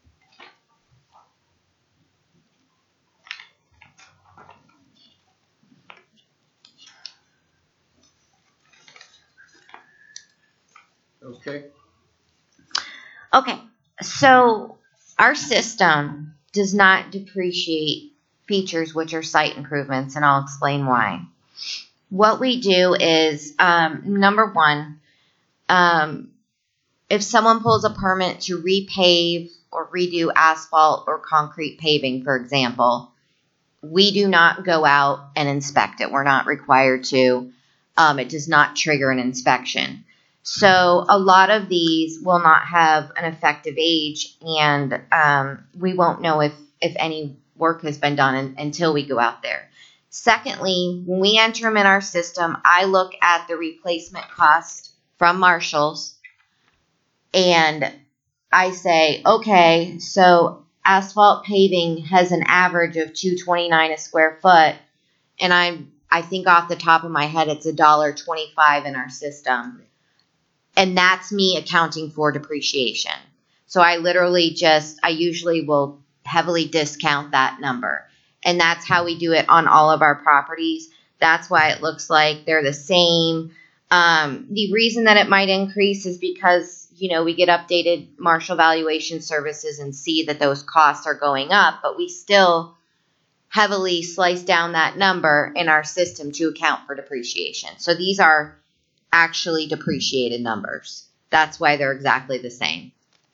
Okay. Okay, so our system does not depreciate features which are site improvements, and I'll explain why. What we do is, um, number one, um, if someone pulls a permit to repave or redo asphalt or concrete paving, for example, we do not go out and inspect it. We're not required to. Um, it does not trigger an inspection. So a lot of these will not have an effective age, and um, we won't know if, if any work has been done in, until we go out there. Secondly, when we enter them in our system, I look at the replacement cost from Marshall's, and I say, okay, so asphalt paving has an average of two twenty-nine a square foot, and I I think off the top of my head it's a dollar twenty-five in our system. And that's me accounting for depreciation. So I literally just, I usually will heavily discount that number. And that's how we do it on all of our properties. That's why it looks like they're the same. Um, the reason that it might increase is because, you know, we get updated Marshall valuation services and see that those costs are going up, but we still heavily slice down that number in our system to account for depreciation. So these are actually depreciated numbers. That's why they're exactly the same.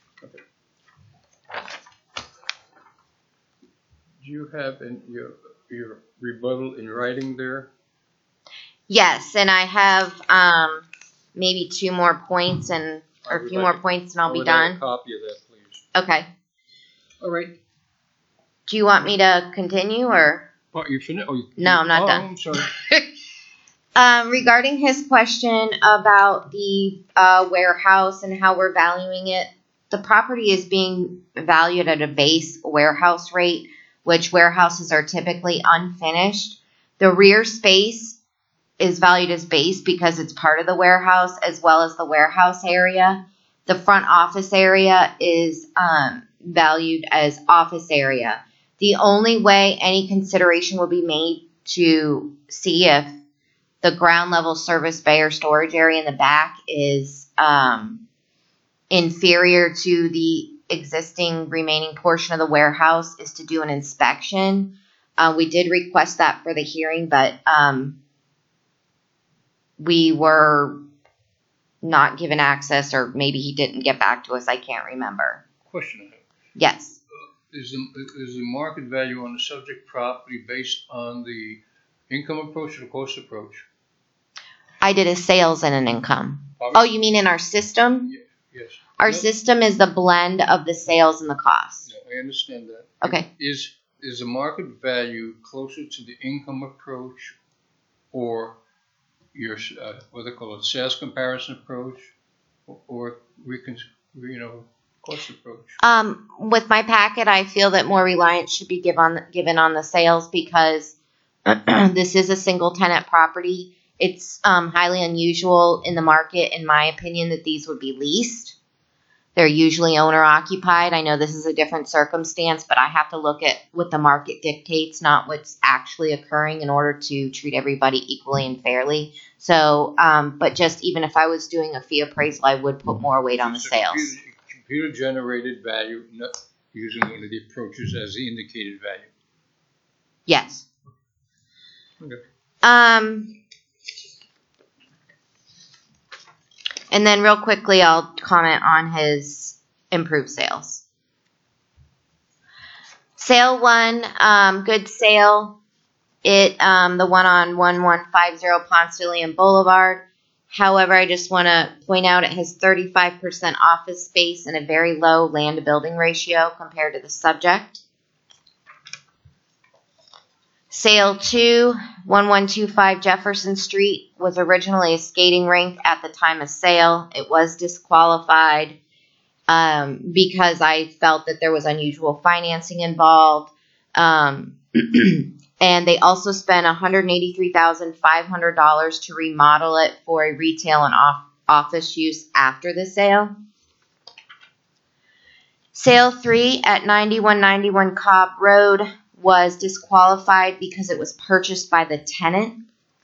Do you have in your your rebuttal in writing there? Yes, and I have um, maybe two more points and or a would few like more a- points and I'll I be would like done. a copy of that, please. Okay. All right. Do you want me to continue or? Oh, you finished? Oh, you, No, I'm not oh, done. I'm sorry. Um, regarding his question about the uh, warehouse and how we're valuing it, the property is being valued at a base warehouse rate, which warehouses are typically unfinished. The rear space is valued as base because it's part of the warehouse as well as the warehouse area. The front office area is um, valued as office area. The only way any consideration will be made to see if the ground level service bay or storage area in the back is um, inferior to the existing remaining portion of the warehouse is to do an inspection. Uh, we did request that for the hearing, but um, we were not given access, or maybe he didn't get back to us. I can't remember. Question I have. Yes. Is the, is the market value on the subject property based on the income approach or the cost approach? I did a sales and an income. Oh, you mean in our system? Yes. Our No, system is the blend of the sales and the cost. no, I understand that. Okay. Is is the market value closer to the income approach or your uh, what they call it sales comparison approach, or, or recon, you know cost approach. Um, with my packet, I feel that more reliance should be given on, given on the sales because this is a single tenant property. It's um, highly unusual in the market, in my opinion, that these would be leased. They're usually owner occupied. I know this is a different circumstance, but I have to look at what the market dictates, not what's actually occurring in order to treat everybody equally and fairly. So, um, but just even if I was doing a fee appraisal, I would put more weight on the It's a sales. computer- Computer-generated value, not using one of the approaches as the indicated value. Yes. Okay. Um, and then real quickly, I'll comment on his improved sales. Sale one, um, good sale. It, um, the one on one one five zero Ponce de Leon Boulevard. However, I just want to point out it has thirty-five percent office space and a very low land to building ratio compared to the subject. Sale two, one one two five Jefferson Street, was originally a skating rink at the time of sale. It was disqualified um, because I felt that there was unusual financing involved. Um, and they also spent one hundred eighty-three thousand five hundred dollars to remodel it for a retail and off- office use after the sale. Sale three at ninety-one ninety-one Cobb Road was disqualified because it was purchased by the tenant.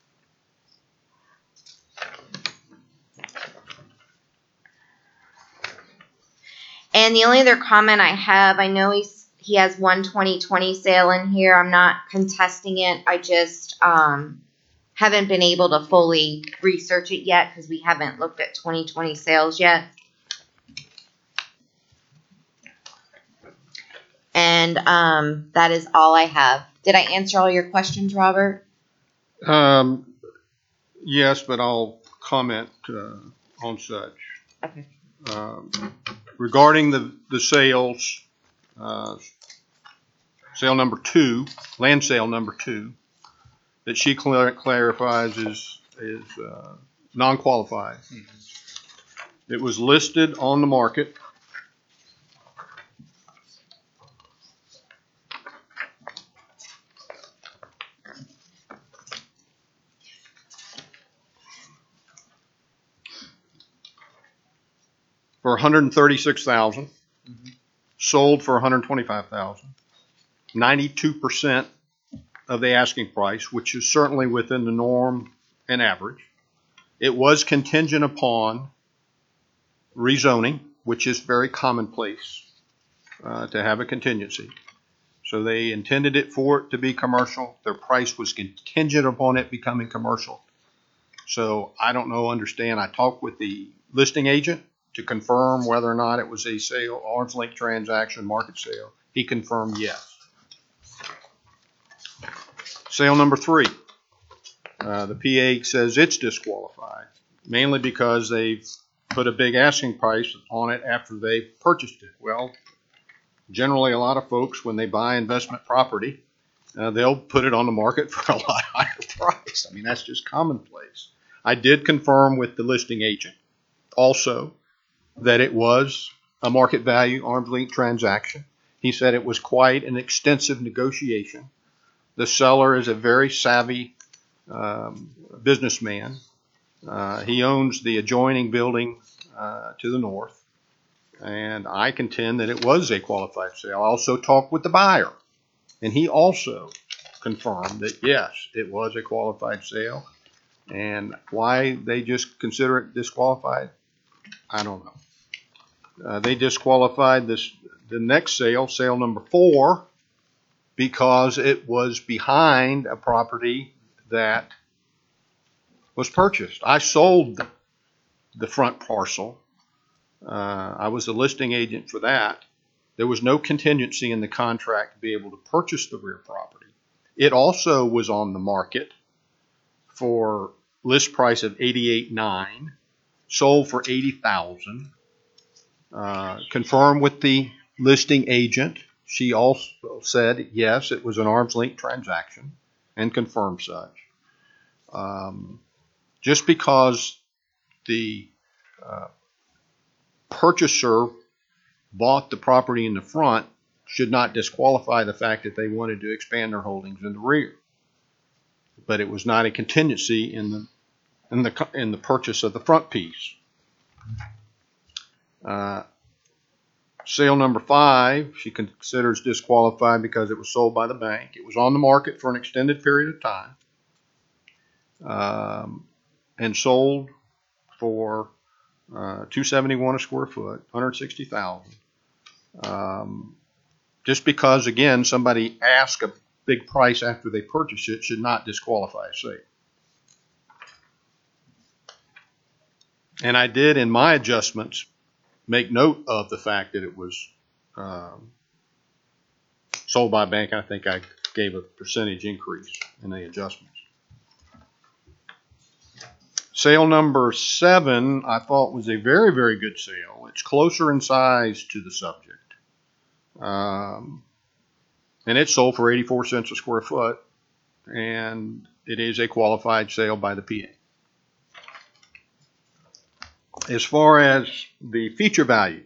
And the only other comment I have, I know he's he has one twenty twenty sale in here. I'm not contesting it. I just um, haven't been able to fully research it yet because we haven't looked at twenty twenty sales yet. And um, that is all I have. Did I answer all your questions, Robert? Um, yes, but I'll comment uh, on such. Okay. Um, regarding the, the sales, uh, sale number two, land sale number two, that she clar- clarifies is, is uh, non-qualified. It was listed on the market for one hundred thirty-six thousand dollars, Mhm. sold for one hundred twenty-five thousand dollars, ninety-two percent of the asking price, which is certainly within the norm and average. It was contingent upon rezoning, which is very commonplace uh, to have a contingency. So they intended it for it to be commercial. Their price was contingent upon it becoming commercial. So I don't know, understand. I talked with the listing agent to confirm whether or not it was a sale, arm's length transaction, market sale. He confirmed yes. Sale number three. Uh, the P A says it's disqualified, mainly because they've put a big asking price on it after they purchased it. Well, generally a lot of folks, when they buy investment property, uh, they'll put it on the market for a lot higher price. I mean, that's just commonplace. I did confirm with the listing agent also that it was a market value arm's length transaction. He said it was quite an extensive negotiation. The seller is a very savvy um, businessman. Uh, he owns the adjoining building uh, to the north, and I contend that it was a qualified sale. I also talked with the buyer, and he also confirmed that yes, it was a qualified sale. And why they just consider it disqualified, I don't know. Uh, they disqualified this the next sale, sale number four, because it was behind a property that was purchased. I sold the front parcel. Uh, I was the listing agent for that. There was no contingency in the contract to be able to purchase the rear property. It also was on the market for list price of eighty-eight thousand nine hundred dollars, sold for eighty thousand dollars. Uh, confirmed with the listing agent. She also said, yes, it was an arm's length transaction and confirmed such. Um, just because the uh, purchaser bought the property in the front should not disqualify the fact that they wanted to expand their holdings in the rear. But it was not a contingency in the in the in the purchase of the front piece. Uh, sale number five, she considers disqualified because it was sold by the bank. It was on the market for an extended period of time, um, and sold for uh, two seventy-one a square foot, one hundred sixty thousand. Um, just because, again, somebody asked a big price after they purchase it should not disqualify a sale. And I did, in my adjustments, make note of the fact that it was um, sold by a bank. I think I gave a percentage increase in the adjustments. Sale number seven, I thought was a very, very good sale. It's closer in size to the subject. Um, and it sold for eighty-four cents a square foot, and it is a qualified sale by the P A. As far as the feature values,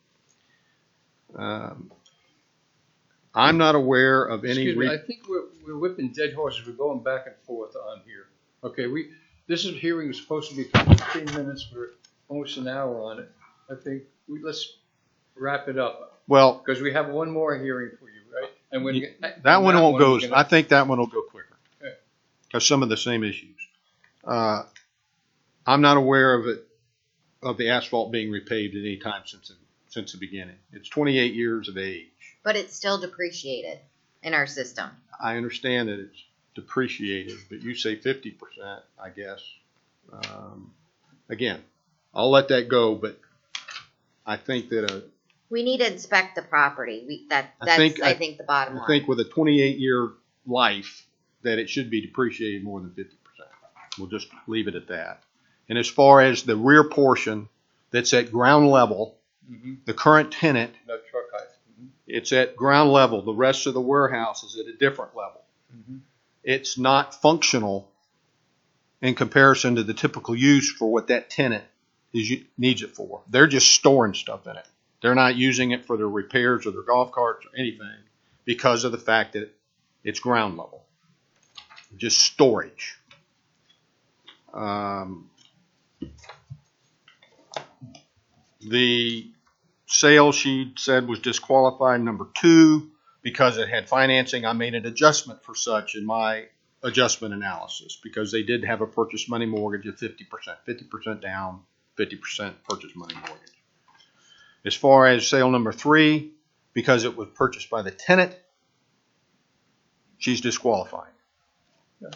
um, I'm not aware of any. Excuse me, Re- I think we're, we're whipping dead horses. We're going back and forth on here. Okay, we this is hearing is supposed to be for fifteen minutes. We're almost an hour on it. I think we, let's wrap it up well, because we have one more hearing for you, right? And when You- that one won't go. I think that one will go quicker Okay. because some of the same issues. Uh, I'm not aware of it of the asphalt being repaved at any time since since the beginning. It's twenty-eight years of age. But it's still depreciated in our system. I understand that it's depreciated, but you say fifty percent, I guess. Um, again, I'll let that go, but I think that a We need to inspect the property. We, that, I that's, think- I I- think, the bottom I line. think with a twenty-eight year life that it should be depreciated more than fifty percent. We'll just leave it at that. And as far as the rear portion that's at ground level, Mm-hmm. the current tenant, No truck height. Mm-hmm. it's at ground level. The rest of the warehouse is at a different level. Mm-hmm. It's not functional in comparison to the typical use for what that tenant is needs it for. They're just storing stuff in it. They're not using it for their repairs or their golf carts or anything because of the fact that it's ground level. Just storage. Um, the sale she said was disqualified number two because it had financing. I made an adjustment for such in my adjustment analysis because they did have a purchase money mortgage of fifty percent, fifty percent down, fifty percent purchase money mortgage. As far as sale number three, because it was purchased by the tenant, she's disqualified. Yeah.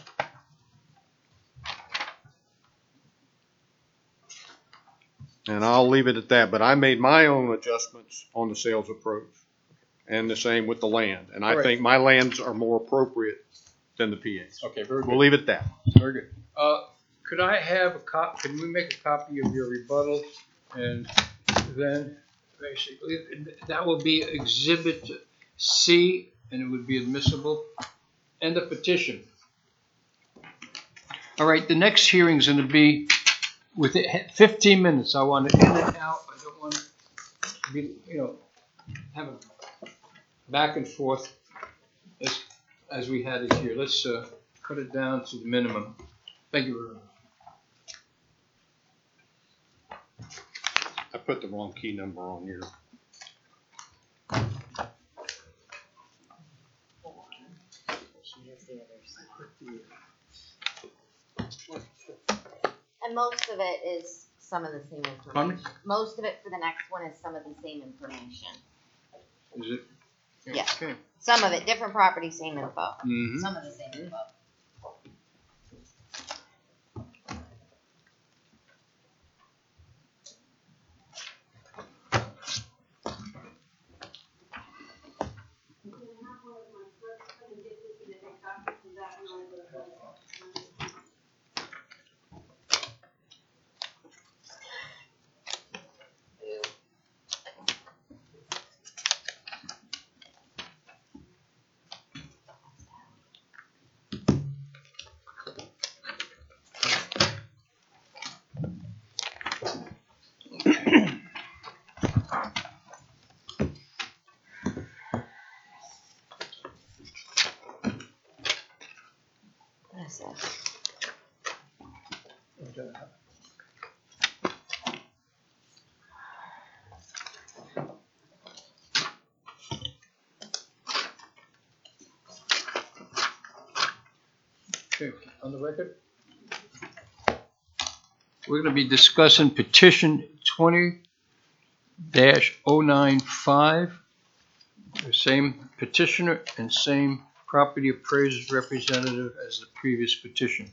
And I'll leave it at that, but I made my own adjustments on the sales approach and the same with the land. And I All right. think my lands are more appropriate than the P A's. Okay, very We'll good. leave it at that. Very good. Uh, could I have a cop? Can we make a copy of your rebuttal, and then basically that will be Exhibit C, and it would be admissible, and the petition. All right. The next hearing is going to be within fifteen minutes. I want it in and out. I don't want to be, you know, have a back and forth as, as we had it here. Let's uh, cut it down to the minimum. Thank you very much. I put the wrong key number on here. And most of it is some of the same Pardon information. Most of it for the next one is some of the same information. Is it? Yeah. Okay. Some of it, different property, same info. Mm-hmm. Some of the same info. uh, okay, on the record. We're going to be discussing petition twenty dash oh nine five. The same petitioner and same property appraisers representative as the previous petition.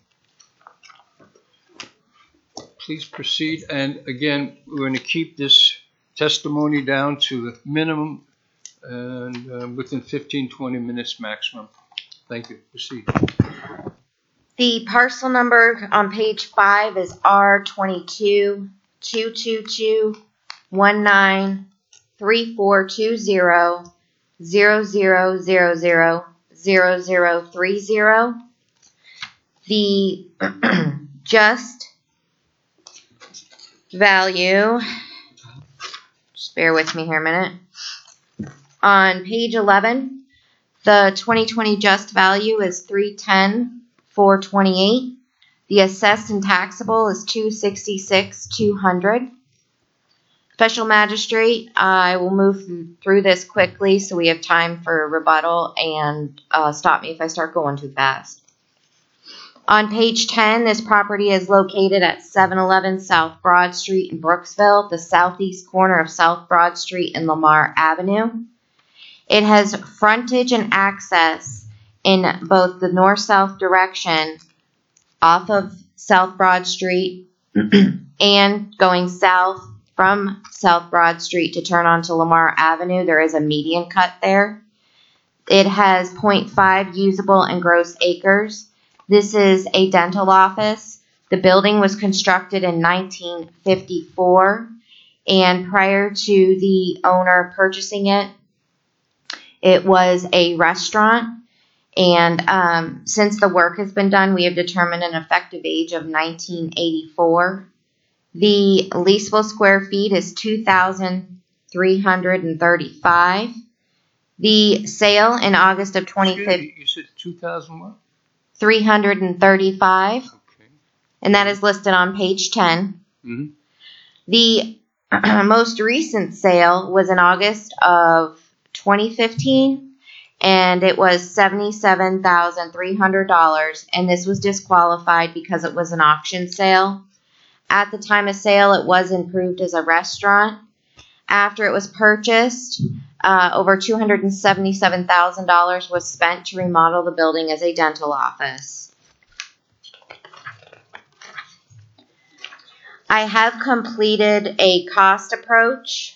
Please proceed. And again, we're going to keep this testimony down to the minimum and uh, within fifteen, twenty minutes maximum. Thank you. Proceed. The parcel number on page five is R twenty-two two two two one nine three four two zero zero zero zero zero zero zero three zero. The just value, just bear with me here a minute. On page eleven, the twenty twenty just value is three ten four twenty-eight. The assessed and taxable is two sixty-six two hundred. Special magistrate, I will move through this quickly so we have time for rebuttal, and uh, stop me if I start going too fast. On page ten, this property is located at seven eleven South Broad Street in Brooksville, the southeast corner of South Broad Street and Lamar Avenue. It has frontage and access in both the north-south direction off of South Broad Street and going south from South Broad Street to turn onto Lamar Avenue. There is a median cut there. It has zero point five usable and gross acres. This is a dental office. The building was constructed in nineteen fifty-four, and prior to the owner purchasing it, it was a restaurant. And um, since the work has been done, we have determined an effective age of nineteen eighty-four. The leasable square feet is two thousand three hundred thirty-five. The sale in August of twenty fifteen. You said two thousand what? three hundred thirty-five. Okay. And that is listed on page ten. Mm-hmm. The most recent sale was in August of twenty fifteen, and it was seventy-seven thousand three hundred dollars, and this was disqualified because it was an auction sale. At the time of sale, it was improved as a restaurant. After it was purchased, uh, over two hundred seventy-seven thousand dollars was spent to remodel the building as a dental office. I have completed a cost approach.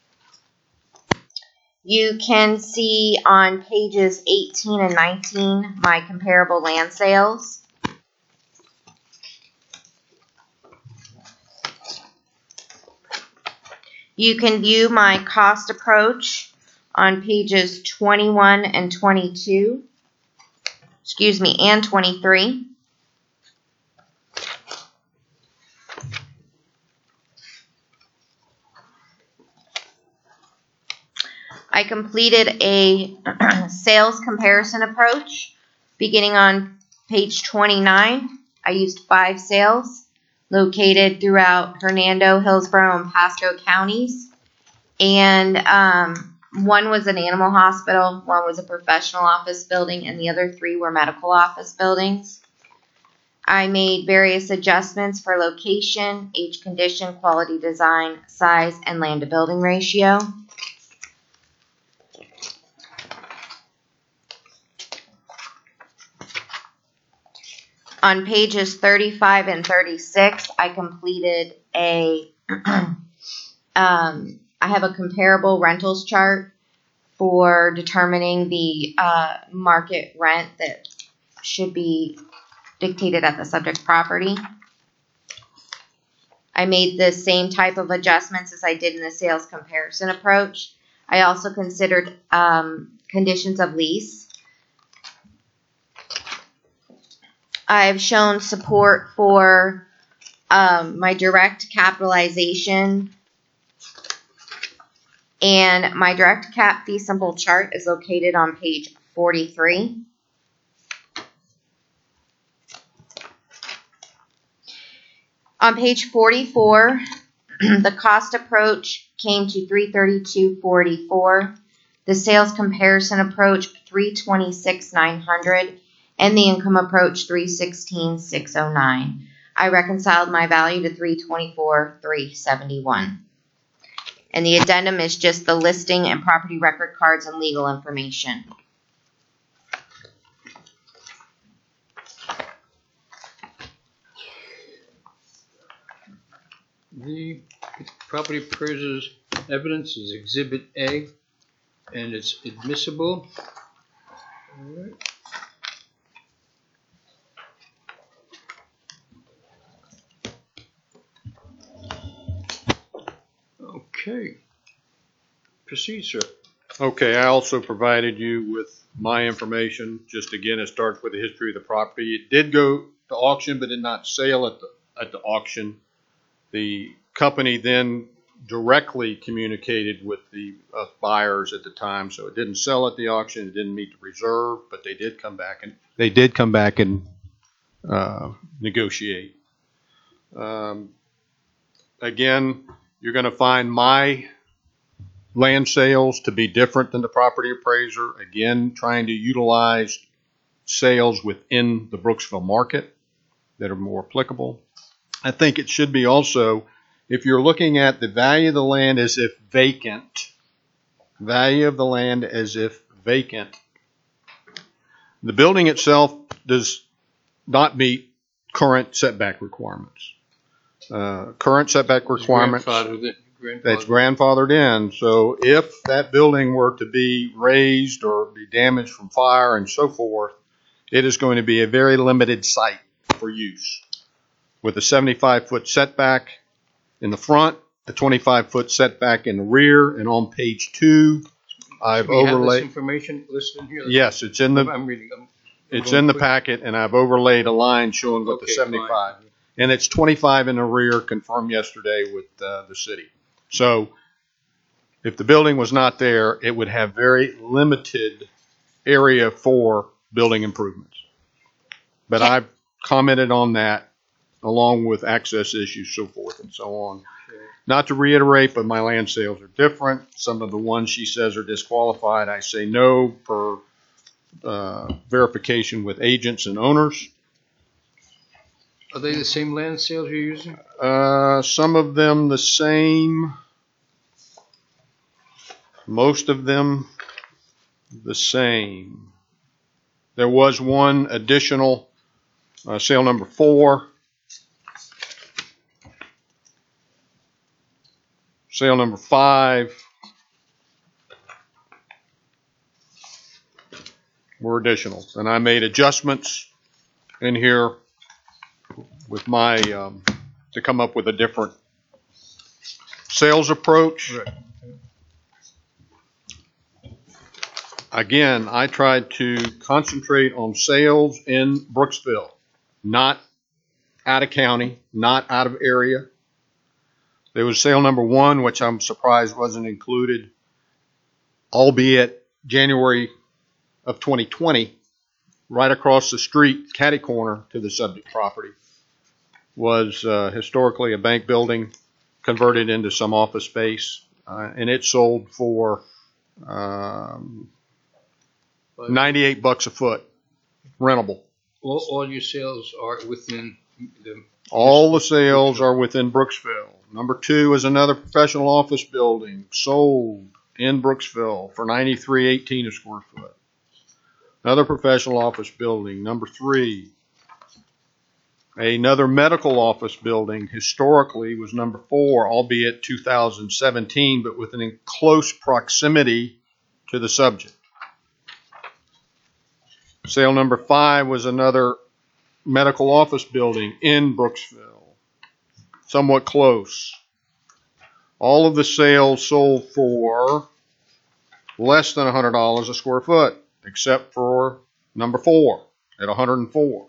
You can see on pages eighteen and nineteen my comparable land sales. You can view my cost approach on pages twenty-one and twenty-two, excuse me, and twenty-three. I completed a sales comparison approach beginning on page twenty-nine. I used five sales located throughout Hernando, Hillsborough, and Pasco counties. And um, one was an animal hospital, one was a professional office building, and the other three were medical office buildings. I made various adjustments for location, age condition, quality design, size, and land to building ratio. On pages thirty-five and thirty-six, I completed a, um, I have a comparable rentals chart for determining the uh, market rent that should be dictated at the subject property. I made the same type of adjustments as I did in the sales comparison approach. I also considered um, conditions of lease. I've shown support for um, my direct capitalization, and my direct cap fee simple chart is located on page forty-three. On page forty-four, the cost approach came to three thirty-two forty-four. The sales comparison approach three twenty-six nine hundred, and the income approach three sixteen six oh nine. I reconciled my value to three twenty-four three seventy-one. And the addendum is just the listing and property record cards and legal information. The property appraiser's evidence is Exhibit A, and it's admissible. All right. Okay. Proceed, sir. Okay, I also provided you with my information. Just again, it starts with the history of the property. It did go to auction, but did not sell at the, at the auction. The company then directly communicated with the uh, buyers at the time, so it didn't sell at the auction. It didn't meet the reserve, but they did come back and they did come back and uh, negotiate. Um, again, you're going to find my land sales to be different than the property appraiser. Again, trying to utilize sales within the Brooksville market that are more applicable. I think it should be also, if you're looking at the value of the land as if vacant, value of the land as if vacant, the building itself does not meet current setback requirements. Uh, current setback requirements, Grandfathered in- grandfathered. that's grandfathered in. So if that building were to be raised or be damaged from fire and so forth, it is going to be a very limited site for use, with a seventy-five foot setback in the front, a twenty-five foot setback in the rear, and on page two, I've We have this overlaid. information listed here? Yes, it's in the I'm reading. I'm- I'm it's going in the quick. packet, and I've overlaid a line showing what the Okay, seventy-five, fine. and it's twenty-five in the rear, confirmed yesterday with uh, the city. So if the building was not there, it would have very limited area for building improvements. But Okay. I've commented on that, along with access issues, so forth and so on. Okay. Not to reiterate, but my land sales are different. Some of the ones she says are disqualified, I say no per uh, verification with agents and owners. Are they the same land sales you're using? Uh, some of them the same. Most of them the same. There was one additional, uh, sale number four. Sale number five were additional. And I made adjustments in here with my, um, to come up with a different sales approach. Right. Again, I tried to concentrate on sales in Brooksville, not out of county, not out of area. There was sale number one, which I'm surprised wasn't included, albeit January of twenty twenty, right across the street, catty corner to the subject property, was uh, historically a bank building converted into some office space, uh, and it sold for um, ninety-eight bucks a foot, rentable. All, all your sales are within the. All the sales are within Brooksville. Number two is another professional office building sold in Brooksville for ninety-three eighteen a square foot. Another professional office building. Number three, another medical office building historically was number four, albeit two thousand seventeen, but within close proximity to the subject. Sale number five was another medical office building in Brooksville, somewhat close. All of the sales sold for less than one hundred dollars a square foot, except for number four at one hundred four.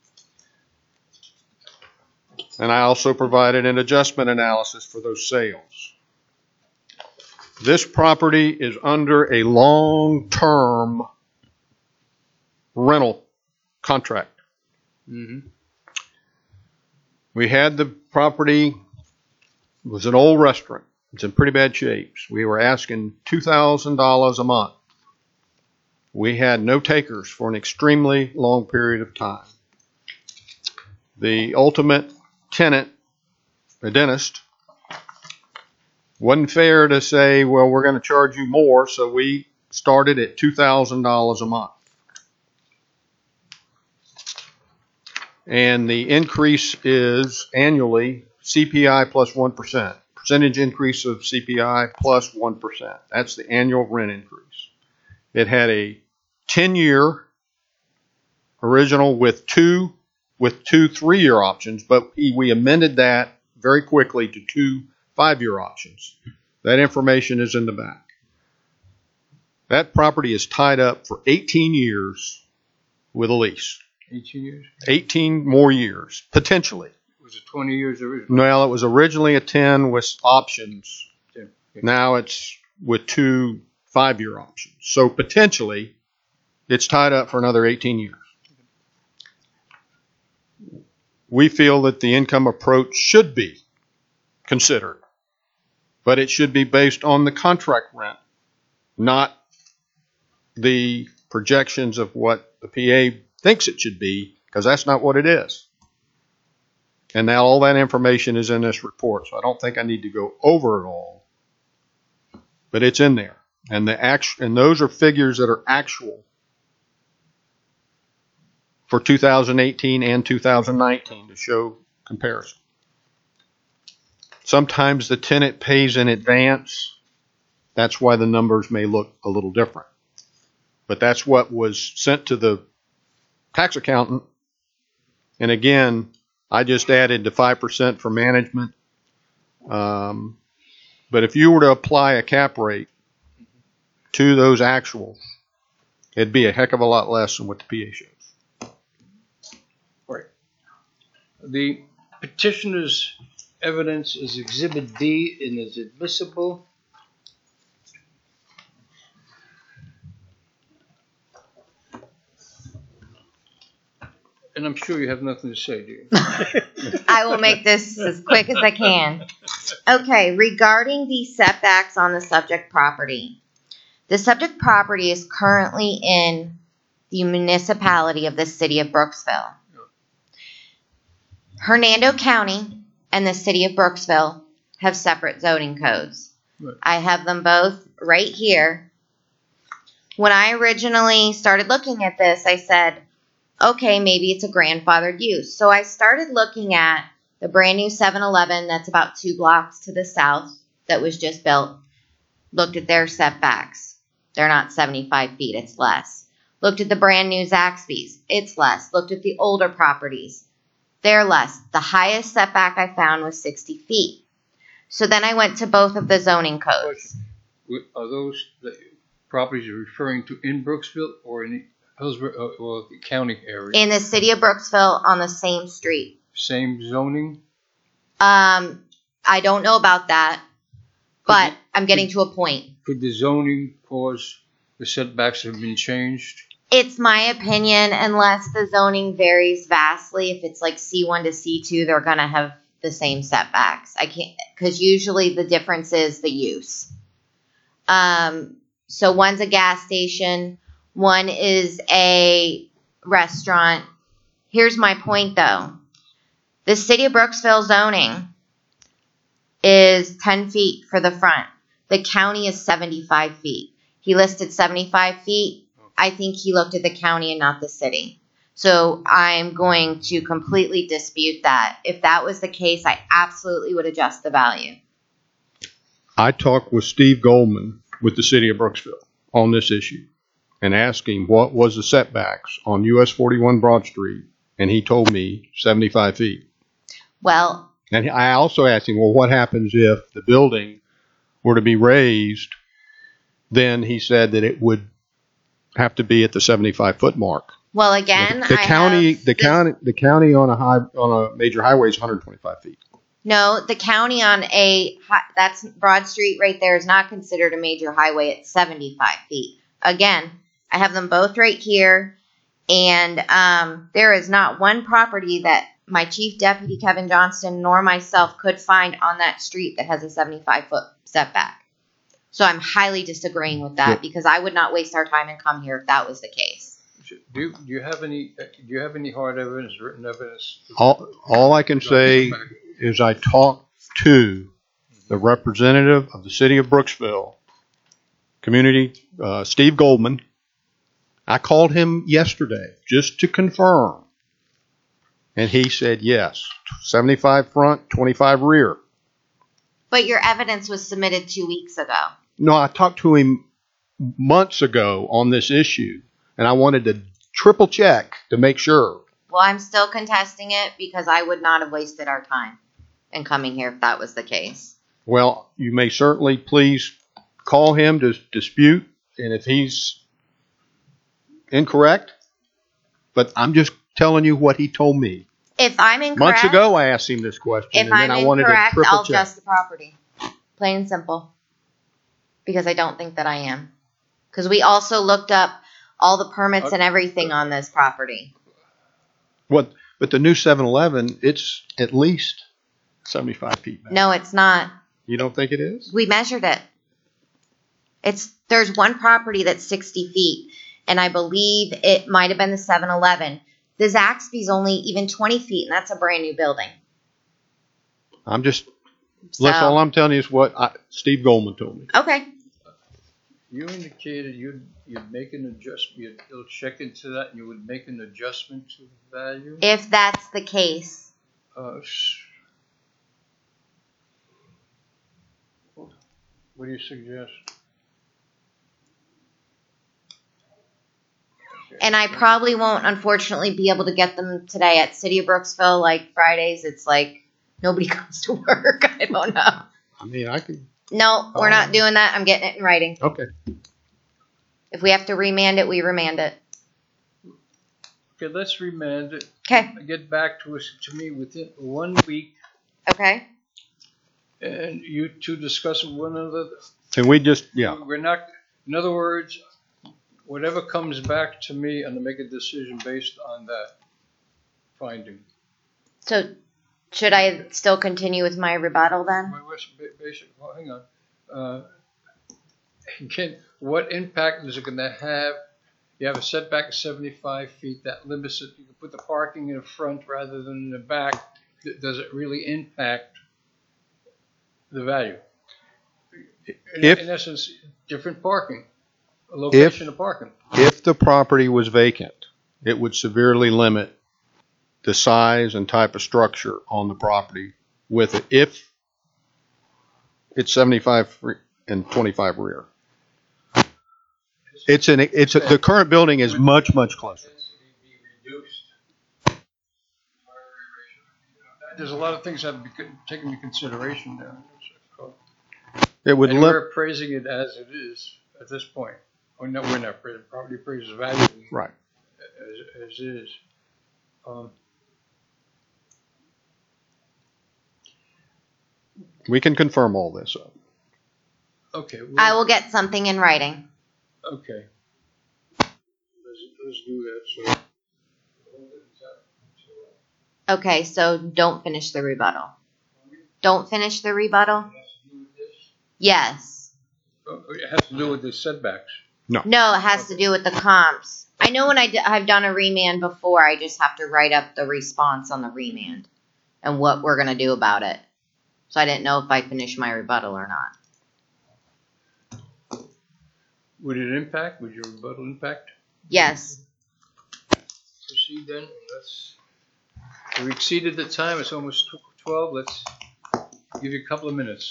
And I also provided an adjustment analysis for those sales. This property is under a long-term rental contract. Mm-hmm. We had the property, it was an old restaurant. It's in pretty bad shape. We were asking two thousand dollars a month. We had no takers for an extremely long period of time. The ultimate tenant, a dentist, wasn't fair to say, well, we're going to charge you more, so we started at two thousand dollars a month. And the increase is annually C P I plus one percent. Percentage increase of C P I plus one percent. That's the annual rent increase. It had a ten-year original with two with two three-year options, but we amended that very quickly to two five-year options. That information is in the back. That property is tied up for eighteen years with a lease. eighteen years? eighteen more years, potentially. Was it twenty years originally? Well, it was originally a ten with options. Okay. Now it's with two five-year options. So potentially, it's tied up for another eighteen years. We feel that the income approach should be considered, but it should be based on the contract rent, not the projections of what the P A thinks it should be, because that's not what it is. And now all that information is in this report, so I don't think I need to go over it all, but it's in there. And the act- and those are figures that are actual for two thousand eighteen and two thousand nineteen to show comparison. Sometimes the tenant pays in advance. That's why the numbers may look a little different. But that's what was sent to the tax accountant. And again, I just added the five percent for management. Um, but if you were to apply a cap rate to those actuals, it'd be a heck of a lot less than what the P A shows. Right. The petitioner's evidence is Exhibit D and is admissible. And I'm sure you have nothing to say, do you? I will make this as quick as I can. Okay, regarding the setbacks on the subject property. The subject property is currently in the municipality of the city of Brooksville. Hernando County and the city of Brooksville have separate zoning codes. Right. I have them both right here. When I originally started looking at this, I said, okay, maybe it's a grandfathered use. So I started looking at the brand new seven eleven that's about two blocks to the south that was just built. Looked at their setbacks. They're not seventy-five feet, it's less. Looked at the brand new Zaxby's, it's less. Looked at the older properties, they're less. The highest setback I found was sixty feet. So then I went to both of the zoning codes. Are those the properties you're referring to in Brooksville or in Hillsborough uh, or the county area? In the city of Brooksville on the same street. Same zoning? Um, I don't know about that, but you- I'm getting to a point. Could the zoning cause the setbacks have been changed? It's my opinion, unless the zoning varies vastly. If it's like C one to C two, they're going to have the same setbacks. I can't, because usually the difference is the use. Um, so one's a gas station, one is a restaurant. Here's my point though. The city of Brooksville zoning is ten feet for the front. The county is seventy-five feet. He listed seventy-five feet. I think he looked at the county and not the city. So I'm going to completely dispute that. If that was the case, I absolutely would adjust the value. I talked with Steve Goldman with the city of Brooksville on this issue and asked him what was the setbacks on U S forty-one Broad Street, and he told me seventy-five feet. Well, And I also asked him, well, what happens if the building were to be raised? Then he said that it would have to be at the seventy-five foot mark. well, again, The I county, have the this- county, the county on a high, on a major highway is one hundred twenty-five feet. No, the county on a, hi- that's Broad Street right there is not considered a major highway at seventy-five feet. Again, I have them both right here, and um, there is not one property that my chief deputy, Kevin Johnston, nor myself could find on that street that has a seventy-five foot setback. So I'm highly disagreeing with that because I would not waste our time and come here if that was the case. Do you, do you have any, do you have any hard evidence, written evidence? All, all I can say is I talked to the representative of the city of Brooksville, community, uh, Steve Goldman. I called him yesterday just to confirm. And he said, yes, seventy-five front, twenty-five rear. But your evidence was submitted two weeks ago. No, I talked to him months ago on this issue, and I wanted to triple check to make sure. Well, I'm still contesting it because I would not have wasted our time in coming here if that was the case. Well, you may certainly please call him to dispute, and if he's incorrect, but I'm just telling you what he told me. If I'm incorrect, Months ago, I asked him this question, if and then I'm I wanted to incorrect, triple I'll check. adjust the property. Plain and simple. Because I don't think that I am. Because we also looked up all the permits and everything on this property. What? But the new seven eleven, it's at least seventy-five feet back. No, it's not. You don't think it is? We measured it. It's there's one property that's sixty feet, and I believe it might have been the seven eleven. The Zaxby's only even twenty feet, and that's a brand new building. I'm just, So, that's all I'm telling you is what I, Steve Goldman told me. okay. You indicated you'd, you'd make an adjustment, you'd, you'll check into that and you would make an adjustment to the value? If that's the case. Uh, sh- What do you suggest? And I probably won't, unfortunately, be able to get them today at City of Brooksville. Like Fridays, it's like nobody comes to work. I don't know. I mean, I can, No, we're not doing that. I'm getting it in writing. okay. If we have to remand it, we remand it. Okay, let's remand it. Okay. Get back to us, to me within one week, Okay. and you two discuss one another. Can we just, yeah, We're not, in other words, whatever comes back to me, I'm gonna make a decision based on that finding. So, should I still continue with my rebuttal then? Wait, wait, ba- basic, well, hang on. Uh, Again, what impact is it gonna have? You have a setback of seventy-five feet, that limits it. You can put the parking in the front rather than in the back. D- Does it really impact the value? In, If- in essence, different parking, a location of parking. if the property was vacant, it would severely limit the size and type of structure on the property with it, if it's seventy-five free and twenty-five rear. It's an, it's, a- the current building is much, much closer. There's a lot of things that have to be con- taken into consideration there. It would And limit, we're appraising it as it is at this point. Or no, we're not appraising, property appraisers value right. as, as is. Um, We can confirm all this. Okay. we'll- I will get something in writing. Okay. Let's, let's do that, so. Okay, so don't finish the rebuttal. Don't finish the rebuttal? Yes. Oh, it has to do with the setbacks. No, it has to do with the comps. I know when I d- I've done a remand before, I just have to write up the response on the remand and what we're going to do about it. So I didn't know if I finished my rebuttal or not. Would it impact? Would your rebuttal impact? Yes. Proceed then. Let's. We exceeded the time. It's almost tw- twelve. Let's give you a couple of minutes.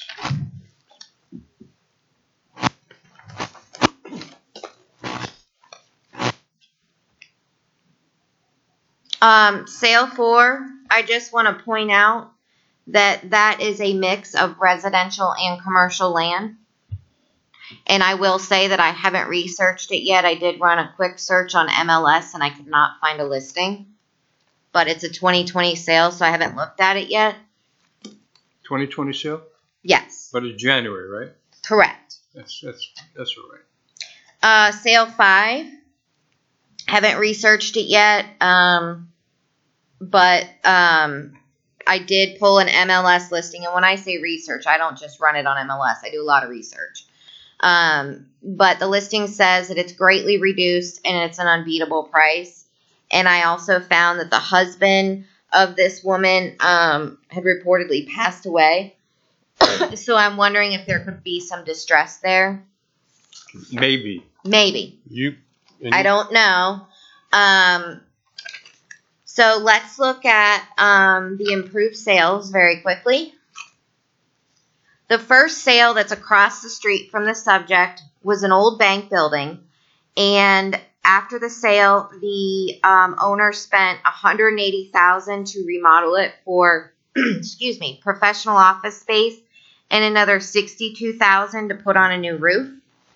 Um, sale four, I just want to point out that that is a mix of residential and commercial land. And I will say that I haven't researched it yet. I did run a quick search on M L S and I could not find a listing. But it's a twenty twenty sale, so I haven't looked at it yet. twenty twenty sale? Yes, But it's January, right? correct. That's, that's, that's all right. Uh, sale five, haven't researched it yet. Um, but um, I did pull an M L S listing, and when I say research, I don't just run it on M L S. I do a lot of research. Um, but the listing says that it's greatly reduced and it's an unbeatable price. And I also found that the husband of this woman um, had reportedly passed away. So I'm wondering if there could be some distress there. Maybe. Maybe. You. and I you- don't know. Um, so let's look at um, the improved sales very quickly. The first sale that's across the street from the subject was an old bank building, and after the sale, the um, owner spent one hundred eighty thousand dollars to remodel it for, excuse me, professional office space, and another sixty-two thousand dollars to put on a new roof.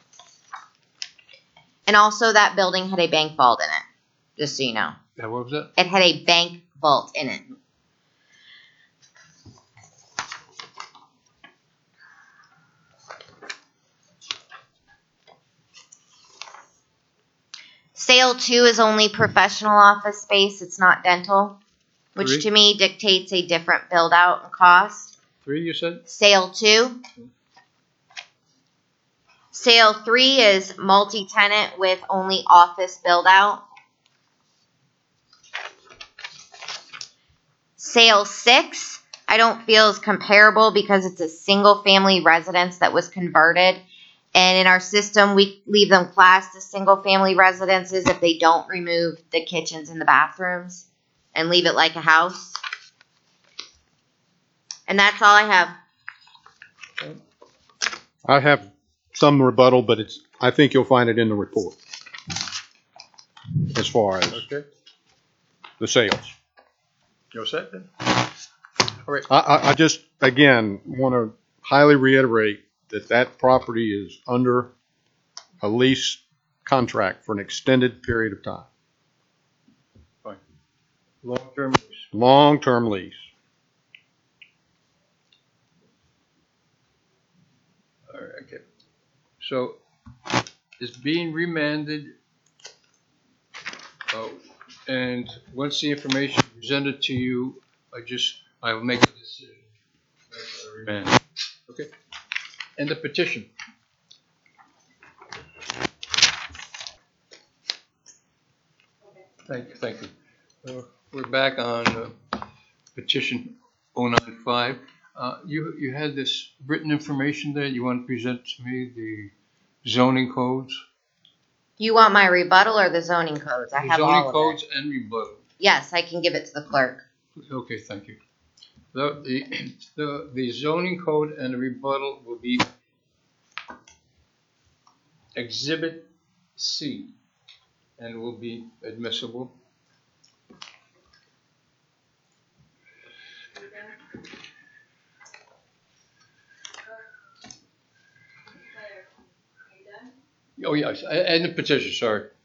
And also, that building had a bank vault in it, just so you know. Yeah, what was that? It had a bank vault in it. Sale two is only professional office space. It's not dental, which Three? to me dictates a different build out and cost. Three, you said? Sale two. Sale three is multi-tenant with only office build out. Sale six, I don't feel is comparable because it's a single family residence that was converted. And in our system, we leave them classed as single family residences if they don't remove the kitchens and the bathrooms and leave it like a house. And that's all I have. I have some rebuttal, but it's, I think you'll find it in the report. As far as Okay. the sales. You all set then? All right. I, I, I just, again, want to highly reiterate that that property is under a lease contract for an extended period of time. Fine. Long-term lease. Long-term lease. All right, okay. So, it's being remanded, oh, and once the information is presented to you, I just, I will make a decision. Remand. Okay. And the petition. Thank you, thank you. Uh, We're back on uh, petition oh nine five. Uh, You, you had this written information there, you want to present to me the zoning codes? You want my rebuttal or the zoning codes? I The have all zoning of codes it. and rebuttal. Yes, I can give it to the clerk. Okay, thank you. The, the, the, the zoning code and the rebuttal will be Exhibit C and will be admissible. Oh, yes, a- and the petition, sorry.